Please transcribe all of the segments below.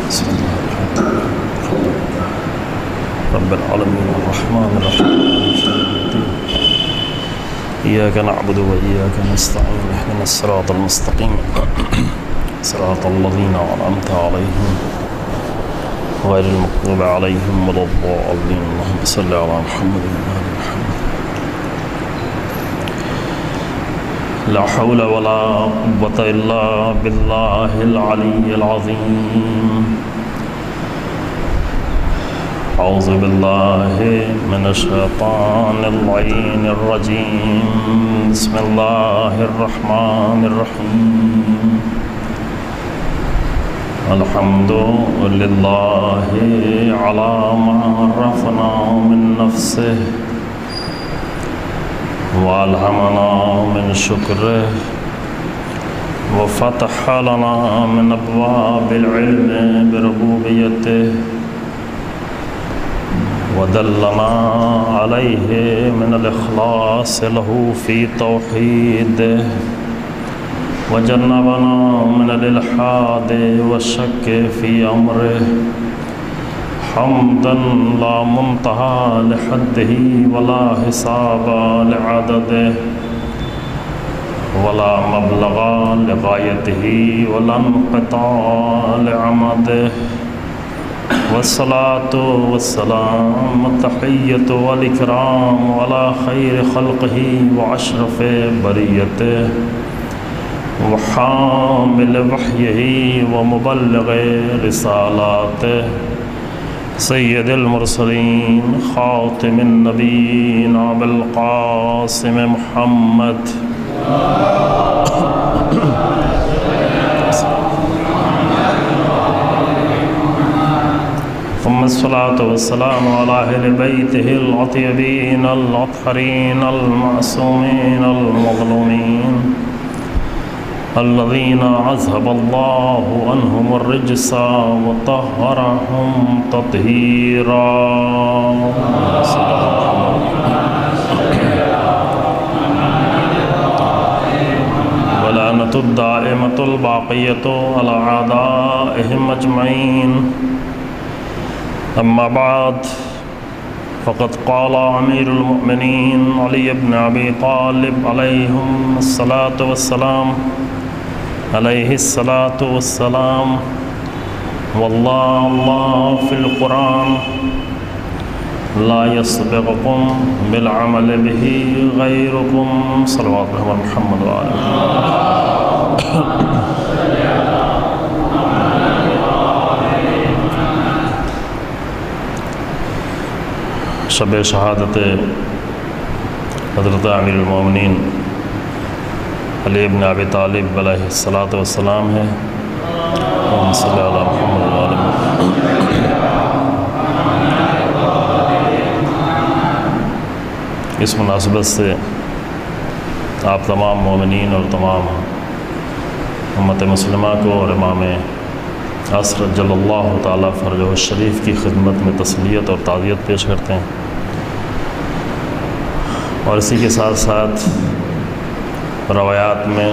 بسم الله الرحمن الرحيم رب العالمين الرحمن الرحيم إياك نعبد وإياك نستعين اهدنا الصراط المستقيم صراط الذين أنعمت عليهم غير المغضوب عليهم ولا الضالين اللهم صل على محمد وآل محمد لا حول ولا قوة إلا بالله العلي العظيم أعوذ بالله من الشيطان اللعين الرجيم بسم الله الرحمن الرحيم الحمد لله على ما عرفنا من نفسه وألهمنا من شكره وفتح لنا من أبواب العلم بربوبيته ودلنا عليه من الإخلاص له في توحيده وجنبنا من الإلحاد والشك في أمره حمدا لا منتهى لحده ولا حساب لعدده ولا مبلغ لغايته ولا انقطاع لعمده والصلاة والسلام التحية والإكرام على خير خلقه وأشرف بريته وحامل وحيه ومبلغ رسالاته سيد المرسلين خاتم النبيين أبي القاسم محمد ثم الصلاة والسلام على أهل بيته الأطيبين الأطهرين المعصومين المظلومين الذين أذهب الله عنهم الرجس وطهرهم تطهيرا ولعنة الدائمة الباقية على أعدائهم أجمعين أما بعد فقد قال أمير المؤمنين علي بن أبي طالب عليه الصلاة والسلام والله في القرآن لا يسبقكم بالعمل به غيركم صلوات الله محمد وآله شب شہادت حضرت امیر المومنین علی بن ابی طالب علیہ الصلاۃ والسلام ہے اللہم صلی علی محمد وآل محمد۔ اس مناسبت سے آپ تمام مومنین اور تمام امت مسلمہ کو اور امام عصر جل اللہ تعالیٰ فرجہ الشریف کی خدمت میں تسلیت اور تعزیت پیش کرتے ہیں، اور اسی کے ساتھ ساتھ روایات میں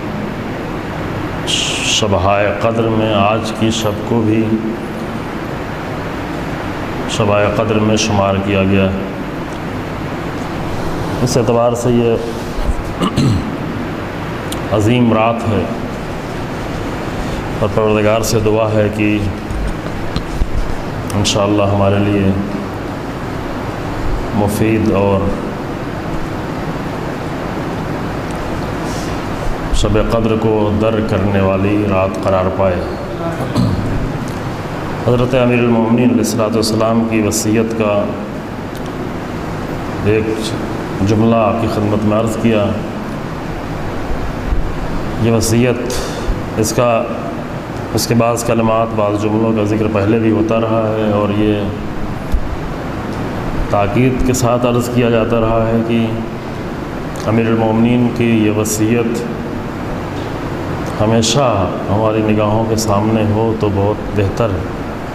شبہائے قدر میں آج کی شب کو بھی شبائے قدر میں شمار کیا گیا ہے۔ اس اعتبار سے یہ عظیم رات ہے، اور پروردگار سے دعا ہے کہ انشاءاللہ ہمارے لیے مفید اور شب قدر کو در کرنے والی رات قرار پائے۔ حضرت امیر المومنین علیہ الصلوۃ والسلام کی وصیت کا ایک جملہ آپ کی خدمت میں عرض کیا۔ یہ وصیت اس کے بعض کلمات بعض جملوں کا ذکر پہلے بھی ہوتا رہا ہے، اور یہ تاکید کے ساتھ عرض کیا جاتا رہا ہے کہ امیر المومنین کی یہ وصیت ہمیشہ ہماری نگاہوں کے سامنے ہو تو بہت بہتر ہے،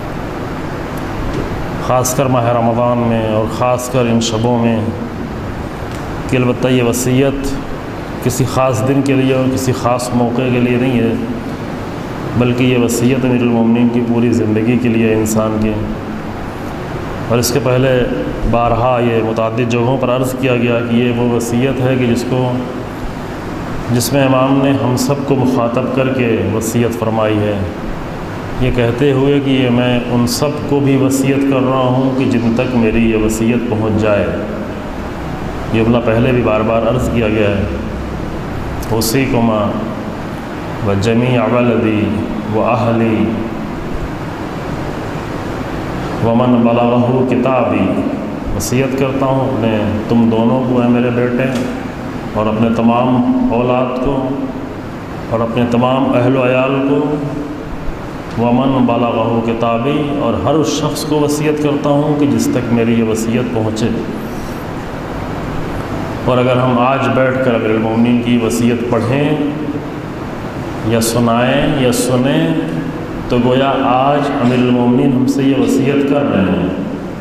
خاص کر ماہ رمضان میں اور خاص کر ان شبوں میں، کہ البتہ یہ وصیت کسی خاص دن کے لیے اور کسی خاص موقع کے لیے نہیں ہے، بلکہ یہ وصیت امیر المومنین کی پوری زندگی کے لیے انسان کی. اور اس کے پہلے بارہا یہ متعدد جگہوں پر عرض کیا گیا کہ یہ وہ وصیت ہے کہ جس میں امام نے ہم سب کو مخاطب کر کے وصیت فرمائی ہے، یہ کہتے ہوئے کہ یہ میں ان سب کو بھی وصیت کر رہا ہوں کہ جن تک میری یہ وصیت پہنچ جائے. یہ جملہ پہلے بھی بار بار عرض کیا گیا ہے. اوصیکما وجمیع ولدی واہلی ومن بلغہ کتابی، وصیت کرتا ہوں اپنے تم دونوں کو اے میرے بیٹے، اور اپنے تمام اولاد کو، اور اپنے تمام اہل و عیال کو، ومن بلغہ کتابی، اور ہر اس شخص کو وصیت کرتا ہوں کہ جس تک میری یہ وصیت پہنچے. اور اگر ہم آج بیٹھ کر امیر المومنین کی وصیت پڑھیں یا سنائیں یا سنیں تو گویا آج امیر المومنین ہم سے یہ وصیت کر رہے ہیں.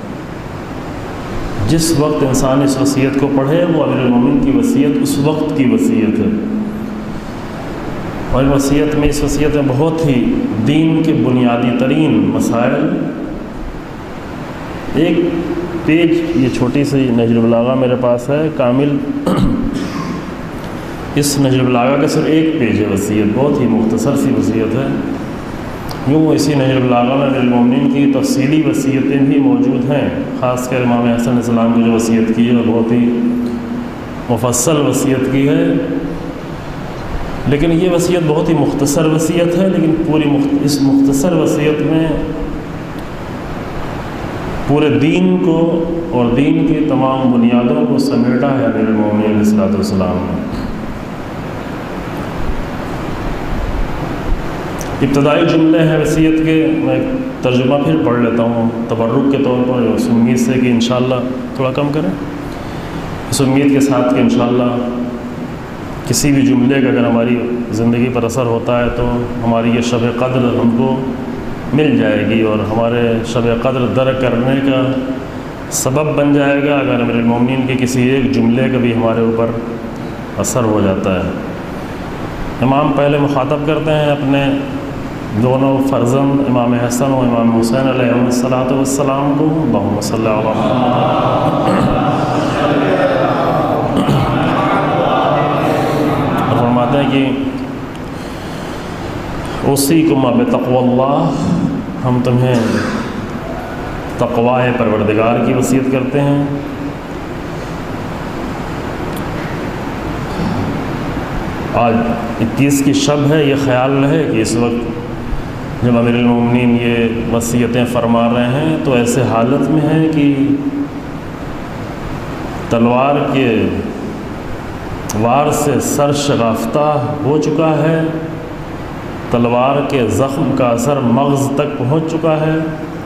جس وقت انسان اس وصیت کو پڑھے وہ امیر المومنین کی وصیت اس وقت کی وصیت ہے. اور اس وصیت میں بہت ہی دین کے بنیادی ترین مسائل، ایک پیج، یہ چھوٹی سی نہج البلاغہ میرے پاس ہے کامل، اس نہج البلاغہ کا صرف ایک پیج ہے وصیت، بہت ہی مختصر سی وصیت ہے. یوں اسی نہج البلاغہ میں امیر المومنین کی تفصیلی وصیتیں بھی موجود ہیں، خاص کر امام حسن علیہ السلام کی جو وصیت کی ہے اور بہت ہی مفصل وصیت کی ہے. لیکن یہ وصیت بہت ہی مختصر وصیت ہے، لیکن اس مختصر وصیت میں پورے دین کو اور دین کی تمام بنیادوں کو سمیٹا ہے امیر المومنین علیہ الصلوۃ والسلام نے. ابتدائی جملے ہیں وصیت کے، میں ترجمہ پھر پڑھ لیتا ہوں تبرک کے طور پر، اس امید سے کہ انشاءاللہ تھوڑا کم کریں، اس امید کے ساتھ کہ انشاءاللہ کسی بھی جملے کا اگر ہماری زندگی پر اثر ہوتا ہے تو ہماری یہ شب قدر ہم کو مل جائے گی اور ہمارے شب قدر درک کرنے کا سبب بن جائے گا اگر امیر المومنین کے کسی ایک جملے کا بھی ہمارے اوپر اثر ہو جاتا ہے. امام پہلے مخاطب کرتے ہیں اپنے دونوں فرزند امام حسن و امام حسین علیہ الصلوۃ والسلام کو، اللہم صلی علی محمد، اور فرماتے ہیں کہ اوصیکم بتقوی اللہ، ہم تمہیں تقوی پروردگار کی وصیت کرتے ہیں. آج 21 کی شب ہے، یہ خیال رہے کہ اس وقت جب امیر المومنین یہ وصیتیں فرما رہے ہیں تو ایسے حالت میں ہیں کہ تلوار کے وار سے سر شگافتہ ہو چکا ہے، تلوار کے زخم کا اثر مغز تک پہنچ چکا ہے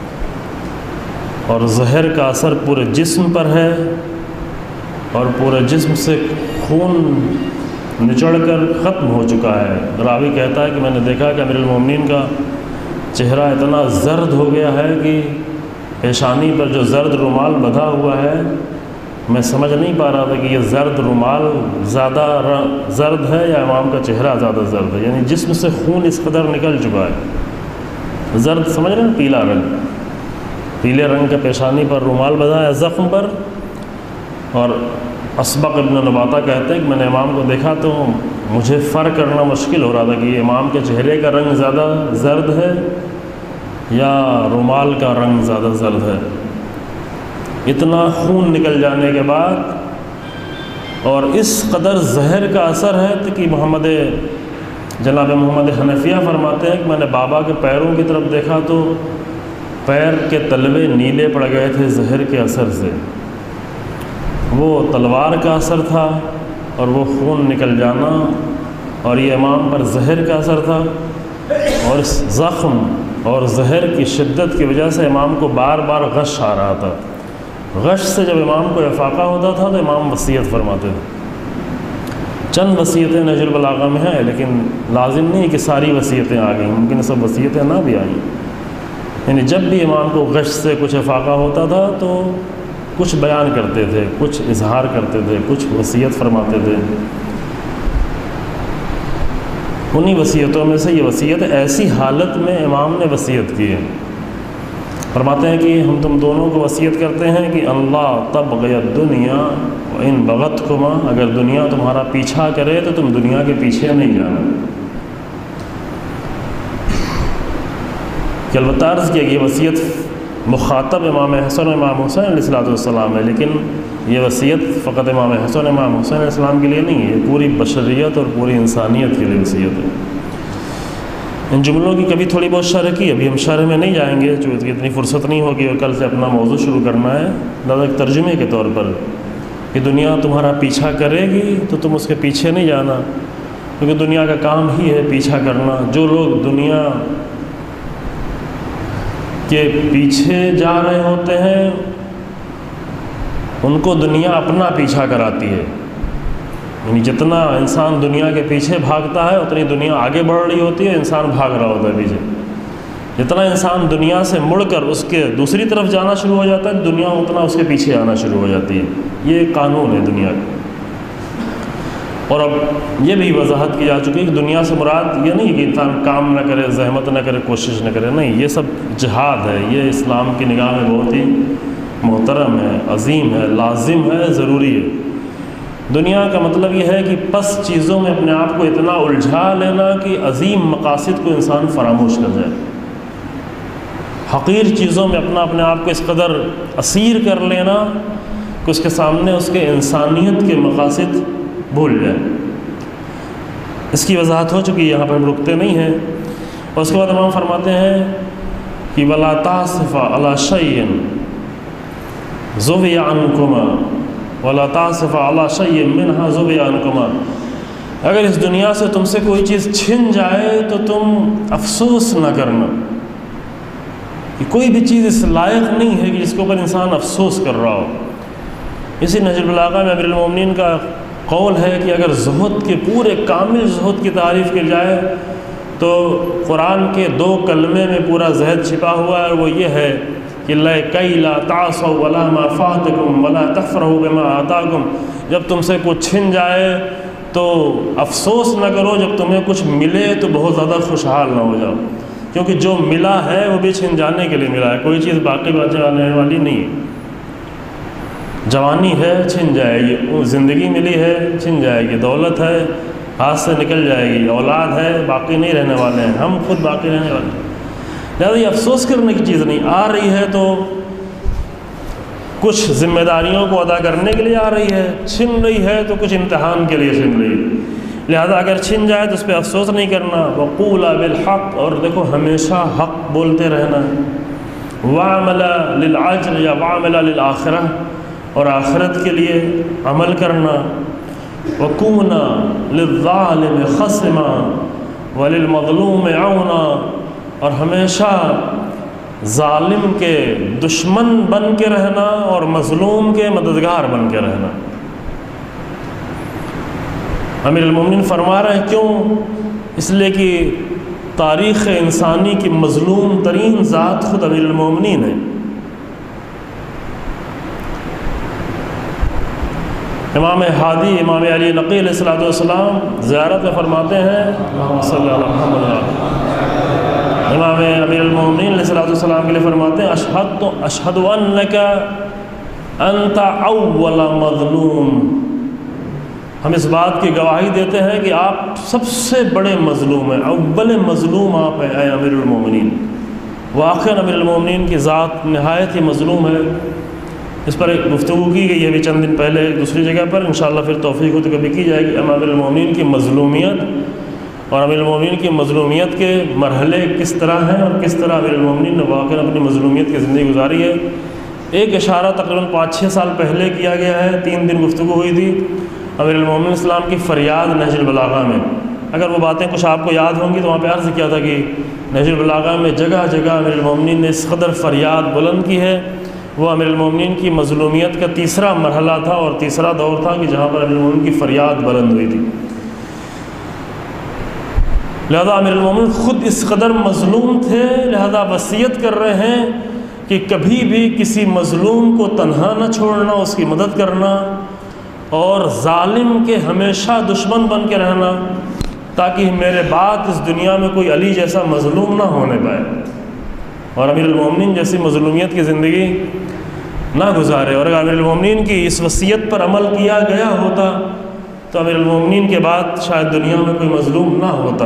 اور زہر کا اثر پورے جسم پر ہے اور پورے جسم سے خون نچڑ کر ختم ہو چکا ہے. راوی کہتا ہے کہ میں نے دیکھا کہ امیر المومنین کا چہرہ اتنا زرد ہو گیا ہے کہ پیشانی پر جو زرد رومال بندھا ہوا ہے میں سمجھ نہیں پا رہا تھا کہ یہ زرد رومال زیادہ زرد ہے یا امام کا چہرہ زیادہ زرد ہے. یعنی جسم سے خون اس قدر نکل چکا ہے. زرد سمجھ رہے ہیں، پیلا رنگ، پیلے رنگ کا پیشانی پر رومال بندھا ہے زخم پر. اور اسبق ابن نباتہ کہتے ہیں کہ میں نے امام کو دیکھا تو مجھے فرق کرنا مشکل ہو رہا تھا کہ یہ امام کے چہرے کا رنگ زیادہ زرد ہے یا رومال کا رنگ زیادہ زرد ہے. اتنا خون نکل جانے کے بعد اور اس قدر زہر کا اثر ہے کہ جناب محمد حنفیہ فرماتے ہیں کہ میں نے بابا کے پیروں کی طرف دیکھا تو پیر کے تلوے نیلے پڑ گئے تھے زہر کے اثر سے. وہ تلوار کا اثر تھا اور وہ خون نکل جانا اور یہ امام پر زہر کا اثر تھا، اور اس زخم اور زہر کی شدت کی وجہ سے امام کو بار بار غش آ رہا تھا. غش سے جب امام کو افاقہ ہوتا تھا تو امام وصیت فرماتے تھے. چند وصیتیں نہج البلاغہ میں ہیں لیکن لازم نہیں کہ ساری وصیتیں آ گئیں، ممکن سب وصیتیں نہ بھی آئیں. یعنی جب بھی امام کو غش سے کچھ افاقہ ہوتا تھا تو کچھ بیان کرتے تھے، کچھ اظہار کرتے تھے، کچھ وصیت فرماتے تھے. انہی وصیتوں میں سے یہ وصیت ایسی حالت میں امام نے وصیت کی ہے، فرماتے ہیں کہ ہم تم دونوں کو وصیت کرتے ہیں کہ اللہ تبغی الدنیا وان بغتکما، اگر دنیا تمہارا پیچھا کرے تو تم دنیا کے پیچھے نہیں جانا۔ کہ البتہ عرض کیا کہ یہ وصیت مخاطب امام حسن و امام حسین علیہ السلام ہے، لیکن یہ وصیت فقط امام حسن و امام حسین علیہ السلام کے لیے نہیں ہے، یہ پوری بشریت اور پوری انسانیت کے لیے وصیت ہے۔ ان جملوں کی کبھی تھوڑی بہت شرح کی، ابھی ہم شرح میں نہیں جائیں گے چونکہ اتنی فرصت نہیں ہوگی اور کل سے اپنا موضوع شروع کرنا ہے، لہذا ایک ترجمے کے طور پر کہ دنیا تمہارا پیچھا کرے گی تو تم اس کے پیچھے نہیں جانا، کیونکہ دنیا کا کام ہی ہے پیچھا کرنا۔ جو لوگ دنیا کے پیچھے جا رہے ہوتے ہیں ان کو دنیا اپنا پیچھا کراتی ہے، یعنی جتنا انسان دنیا کے پیچھے بھاگتا ہے اتنی دنیا آگے بڑھ رہی ہوتی ہے، انسان بھاگ رہا ہوتا ہے پیچھے۔ جتنا انسان دنیا سے مڑ کر اس کے دوسری طرف جانا شروع ہو جاتا ہے دنیا اتنا اس کے پیچھے آنا شروع ہو جاتی ہے، یہ ایک قانون ہے دنیا کا۔ اور اب یہ بھی وضاحت کی جا چکی ہے کہ دنیا سے مراد یہ نہیں کہ انسان کام نہ کرے، زحمت نہ کرے، کوشش نہ کرے، نہیں، یہ سب جہاد ہے، یہ اسلام کی نگاہ میں بہت ہی محترم ہے، عظیم ہے، لازم ہے، ضروری ہے۔ دنیا کا مطلب یہ ہے کہ پس چیزوں میں اپنے آپ کو اتنا الجھا لینا کہ عظیم مقاصد کو انسان فراموش کر جائے، حقیر چیزوں میں اپنے آپ کو اس قدر اسیر کر لینا کہ اس کے سامنے اس کے انسانیت کے مقاصد بھول جائے۔ اس کی وضاحت ہو چکی، یہاں پر ہم رکتے نہیں ہیں۔ اور اس کے بعد امام فرماتے ہیں کہ وَلَا تَعْصِفَ عَلَى شَيْءٍ ذُوِيَ عَنْكُمَا وَلَا تَعْصِفَ عَلَى شَيْءٍ مِّنْهَا ذُوِيَ عَنْكُمَا، اگر اس دنیا سے تم سے کوئی چیز چھن جائے تو تم افسوس نہ کرنا، کہ کوئی بھی چیز اس لائق نہیں ہے کہ جس کے اوپر انسان افسوس کر رہا ہو۔ اسی نہج البلاغہ میں امیر المومنین کا قول ہے کہ اگر زہد کے پورے کامل زہد کی تعریف کی جائے تو قرآن کے 2 کلمے میں پورا زہد چھپا ہوا ہے، اور وہ یہ ہے کہ لَكَيْ لَا تَعْصَوْا وَلَا مَا فَاتَكُمْ وَلَا تَفْرَحُوا بِمَا آتَاكُمْ، جب تم سے کچھ چھن جائے تو افسوس نہ کرو، جب تمہیں کچھ ملے تو بہت زیادہ خوشحال نہ ہو جاؤ، کیونکہ جو ملا ہے وہ بھی چھن جانے کے لیے ملا ہے، کوئی چیز باقی جانے والی نہیں ہے۔ جوانی ہے چھن جائے گی، زندگی ملی ہے چھن جائے گی، دولت ہے ہاتھ سے نکل جائے گی، اولاد ہے باقی نہیں رہنے والے ہیں، ہم خود باقی رہنے والے ہیں۔ لہٰذا یہ افسوس کرنے کی چیز نہیں، آ رہی ہے تو کچھ ذمہ داریوں کو ادا کرنے کے لیے آ رہی ہے، چھن رہی ہے تو کچھ امتحان کے لیے چھن رہی ہے، لہذا اگر چھن جائے تو اس پہ افسوس نہیں کرنا۔ وَقُولَا بِالْحَقِّ، اور دیکھو ہمیشہ حق بولتے رہنا ہے۔ وَعَمَلَ لِلْعَجْرِ یا وَعَمَلَ لِلْآخِرَةِ، اور آخرت کے لیے عمل کرنا۔ وَكُونَا لِلظَّالِمِ خَصِمًا وَلِلْمَظْلُومِ عَوْنًا، اور ہمیشہ ظالم کے دشمن بن کے رہنا اور مظلوم کے مددگار بن کے رہنا۔ امیر المومنین فرما رہے ہیں کیوں؟ اس لیے کہ تاریخ انسانی کی مظلوم ترین ذات خود امیر المومنین ہے۔ امام ہادی امام علی نقی علیہ السلام زیارت میں فرماتے ہیں اللہم صلی علی محمد، امام امیر المومنین علیہ السلام کے لیے فرماتے ہیں اشہد انک انت اول مظلوم، ہم اس بات کی گواہی دیتے ہیں کہ آپ سب سے بڑے مظلوم ہیں، اول مظلوم آپ ہیں اے امیر المومنین۔ واقعاً امیر المومنین کی ذات نہایت ہی مظلوم ہے، اس پر ایک گفتگو کی گئی ہے ابھی چند دن پہلے ایک دوسری جگہ پر، انشاءاللہ پھر توفیق ہو تو کبھی کی جائے گی۔ امیر المومنین کی مظلومیت اور امیر المومنین کی مظلومیت کے مرحلے کس طرح ہیں اور کس طرح امیر المومنین نے واقعاً اپنی مظلومیت کی زندگی گزاری ہے، ایک اشارہ تقریباً 5-6 سال پہلے کیا گیا ہے، 3 دن گفتگو ہوئی تھی امیر المومنین اسلام کی فریاد نہج البلاغہ میں۔ اگر وہ باتیں کچھ آپ کو یاد ہوں گی تو وہاں پہ عرض کیا تھا کہ نہج البلاغہ میں جگہ جگہ امیر المومنین نے اس قدر فریاد بلند کی ہے، وہ امیر المومنین کی مظلومیت کا تیسرا مرحلہ تھا اور تیسرا دور تھا کہ جہاں پر امیر المومنین کی فریاد بلند ہوئی تھی۔ لہذا امیر المومنین خود اس قدر مظلوم تھے، لہذا وصیت کر رہے ہیں کہ کبھی بھی کسی مظلوم کو تنہا نہ چھوڑنا، اس کی مدد کرنا، اور ظالم کے ہمیشہ دشمن بن کے رہنا۔ تاکہ میرے بعد اس دنیا میں کوئی علی جیسا مظلوم نہ ہونے پائے اور امیر المومنین جیسی مظلومیت کی زندگی نہ گزارے۔ اور اگر امیر المومنین کی اس وصیت پر عمل کیا گیا ہوتا تو امیر المومنین کے بعد شاید دنیا میں کوئی مظلوم نہ ہوتا۔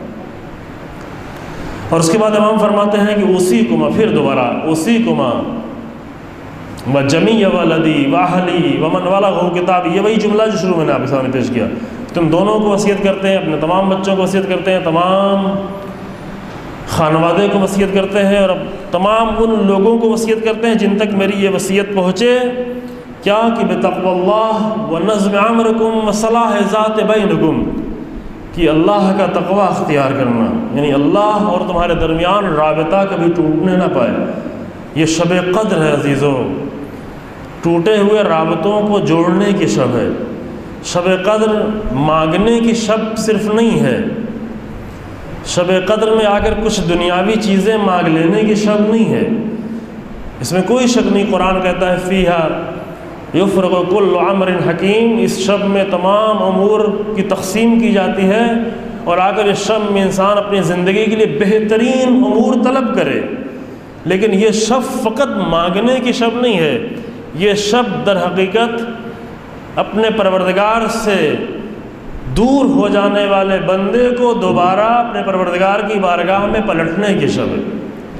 اور اس کے بعد امام فرماتے ہیں کہ اوصیکما، پھر دوبارہ اوصیکما وجمیع ولدی واہلی ومن بلغہ کتابی، یہ وہی جملہ جو شروع میں نے آپ کے سامنے پیش کیا۔ تم دونوں کو وصیت کرتے ہیں، اپنے تمام بچوں کو وصیت کرتے ہیں، تمام خانوادے کو وصیت کرتے ہیں، اور اب تمام ان لوگوں کو وصیت کرتے ہیں جن تک میری یہ وصیت پہنچے، کیا کہ بتقوی اللہ ونظم امرکم وصلاح ذات بینکم، کہ اللہ کا تقوی اختیار کرنا، یعنی اللہ اور تمہارے درمیان رابطہ کبھی ٹوٹنے نہ پائے۔ یہ شب قدر ہے عزیزو، ٹوٹے ہوئے رابطوں کو جوڑنے کی شب ہے۔ شب قدر مانگنے کی شب صرف نہیں ہے، شب قدر میں آ کر کچھ دنیاوی چیزیں مانگ لینے کی شب نہیں ہے، اس میں کوئی شک نہیں۔ قرآن کہتا ہے فیہا یفرغ کل امر حکیم، اس شب میں تمام امور کی تقسیم کی جاتی ہے، اور آ کر اس شب میں انسان اپنی زندگی کے لیے بہترین امور طلب کرے۔ لیکن یہ شب فقط مانگنے کی شب نہیں ہے، یہ شب در حقیقت اپنے پروردگار سے دور ہو جانے والے بندے کو دوبارہ اپنے پروردگار کی بارگاہ میں پلٹنے کی شب ہے۔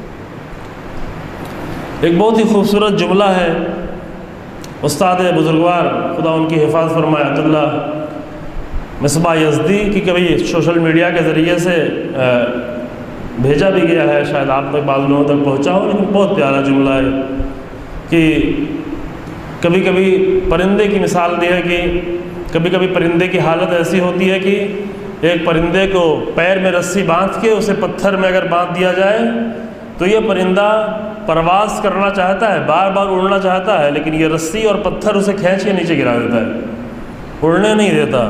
ایک بہت ہی خوبصورت جملہ ہے، استاد بزرگوار خدا ان کی حفاظت فرمائے عطا اللہ مصباح یزدی کی کبھی سوشل میڈیا کے ذریعے سے بھیجا بھی گیا ہے، شاید آپ تک بعض لوگوں تک پہنچا ہو، لیکن بہت پیارا جملہ ہے کہ کبھی کبھی پرندے کی مثال دی ہے کہ کبھی کبھی پرندے کی حالت ایسی ہوتی ہے کہ ایک پرندے کو پیر میں رسی باندھ کے اسے پتھر میں اگر باندھ دیا جائے تو یہ پرندہ پرواز کرنا چاہتا ہے، بار بار اڑنا چاہتا ہے، لیکن یہ رسی اور پتھر اسے کھینچ کے نیچے گرا دیتا ہے، اڑنے نہیں دیتا،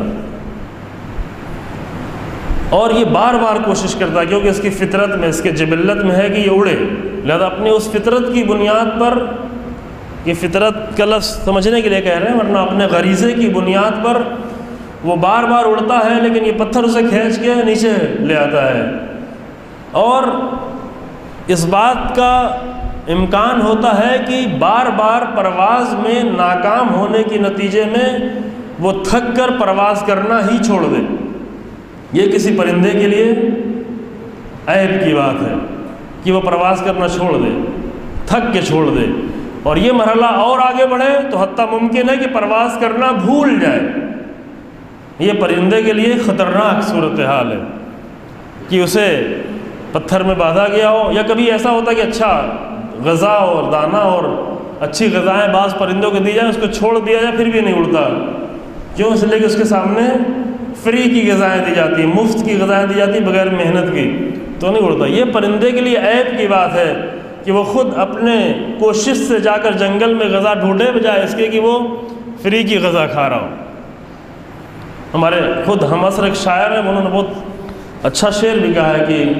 اور یہ بار بار کوشش کرتا ہے کیونکہ اس کی فطرت میں، اس کے جبلت میں ہے کہ یہ اڑے، لہذا اپنی اس فطرت کی بنیاد پر، یہ فطرت کا لفظ سمجھنے کے لیے کہہ رہے ہیں، ورنہ اپنے غریزے کی بنیاد پر وہ بار بار اڑتا ہے، لیکن یہ پتھر اسے کھینچ کے نیچے لے آتا ہے، اور اس بات کا امکان ہوتا ہے کہ بار بار پرواز میں ناکام ہونے کے نتیجے میں وہ تھک کر پرواز کرنا ہی چھوڑ دے۔ یہ کسی پرندے کے لیے عیب کی بات ہے کہ وہ پرواز کرنا چھوڑ دے، تھک کے چھوڑ دے، اور یہ مرحلہ اور آگے بڑھے تو حتیٰ ممکن ہے کہ پرواز کرنا بھول جائے۔ یہ پرندے کے لیے خطرناک صورتحال ہے کہ اسے پتھر میں باندھا گیا ہو، یا کبھی ایسا ہوتا ہے کہ اچھا غذا اور دانہ اور اچھی غذائیں بعض پرندوں کو دی جائیں، اس کو چھوڑ دیا جائے پھر بھی نہیں اڑتا، کیوں؟ اس لیے کہ اس کے سامنے فری کی غذائیں دی جاتی ہیں، مفت کی غذائیں دی جاتی ہیں بغیر محنت کی، تو نہیں اڑتا۔ یہ پرندے کے لیے عیب کی بات ہے کہ وہ خود اپنے کوشش سے جا کر جنگل میں غذا ڈھونڈے بجائے اس کے کہ وہ فری کی غذا کھا رہا ہو۔ ہمارے خود ہم عصر ایک شاعر ہیں، انہوں نے بہت اچھا شعر بھی کہا ہے کہ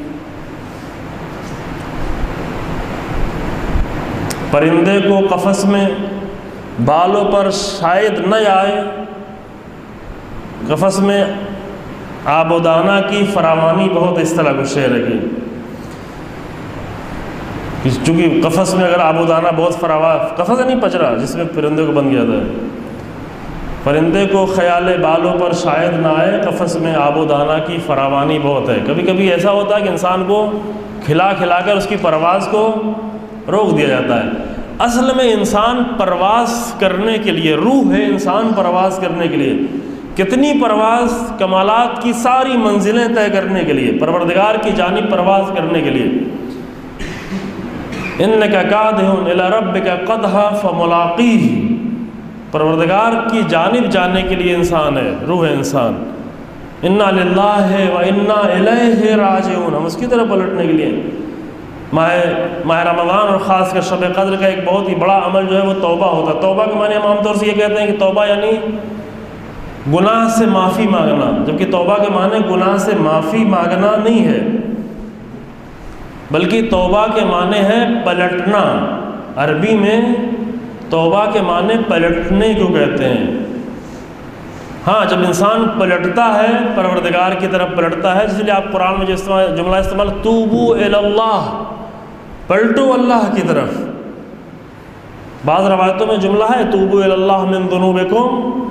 پرندے کو قفس میں بالوں پر شاید نہ آئے، قفس میں آب و دانہ کی فراوانی، بہت اس طرح کا شعر ہے کہ چونکہ قفس میں اگر آب و دانہ بہت فراوان، قفس نہیں پچرا جس میں پرندے کو بند کیا جاتا ہے، پرندے کو خیال بالوں پر شاید نہ آئے، قفس میں آب و دانہ کی فراوانی بہت ہے۔ کبھی کبھی ایسا ہوتا ہے کہ انسان کو کھلا کھلا کر اس کی پرواز کو روک دیا جاتا ہے۔ اصل میں انسان پرواز کرنے کے لیے، روح ہے انسان پرواز کرنے کے لیے، کتنی پرواز کمالات کی ساری منزلیں طے کرنے کے لیے، پروردگار کی جانب پرواز کرنے کے لیے۔ اِنَّكَ قَادِحٌ إِلَىٰ رَبِّكَ قَدْحًا فَمُلَاقِيهِ، پروردگار کی جانب جانے کے لیے انسان ہے، روح ہے انسان۔ اِنَّا لِلَّهِ وَإِنَّا إِلَيْهِ رَاجِعُونَ، ہم اس کی طرف پلٹنے کے لیے۔ ماہ رمضان اور خاص کر شب قدر کا ایک بہت ہی بڑا عمل جو ہے وہ توبہ ہوتا ہے۔ توبہ کے معنی ہم عام طور سے یہ کہتے ہیں کہ توبہ یعنی گناہ سے معافی مانگنا، جبکہ توبہ کے معنی گناہ سے معافی مانگنا نہیں ہے، بلکہ توبہ کے معنی ہے پلٹنا۔ عربی میں توبہ کے معنی پلٹنے کو کہتے ہیں۔ ہاں جب انسان پلٹتا ہے پروردگار کی طرف پلٹتا ہے، اس لیے آپ قرآن میں جو جملہ استعمال توبو الی اللہ، پلٹو اللہ کی طرف. بعض روایتوں میں جملہ ہے توبو الی اللہ من ذنوبکم،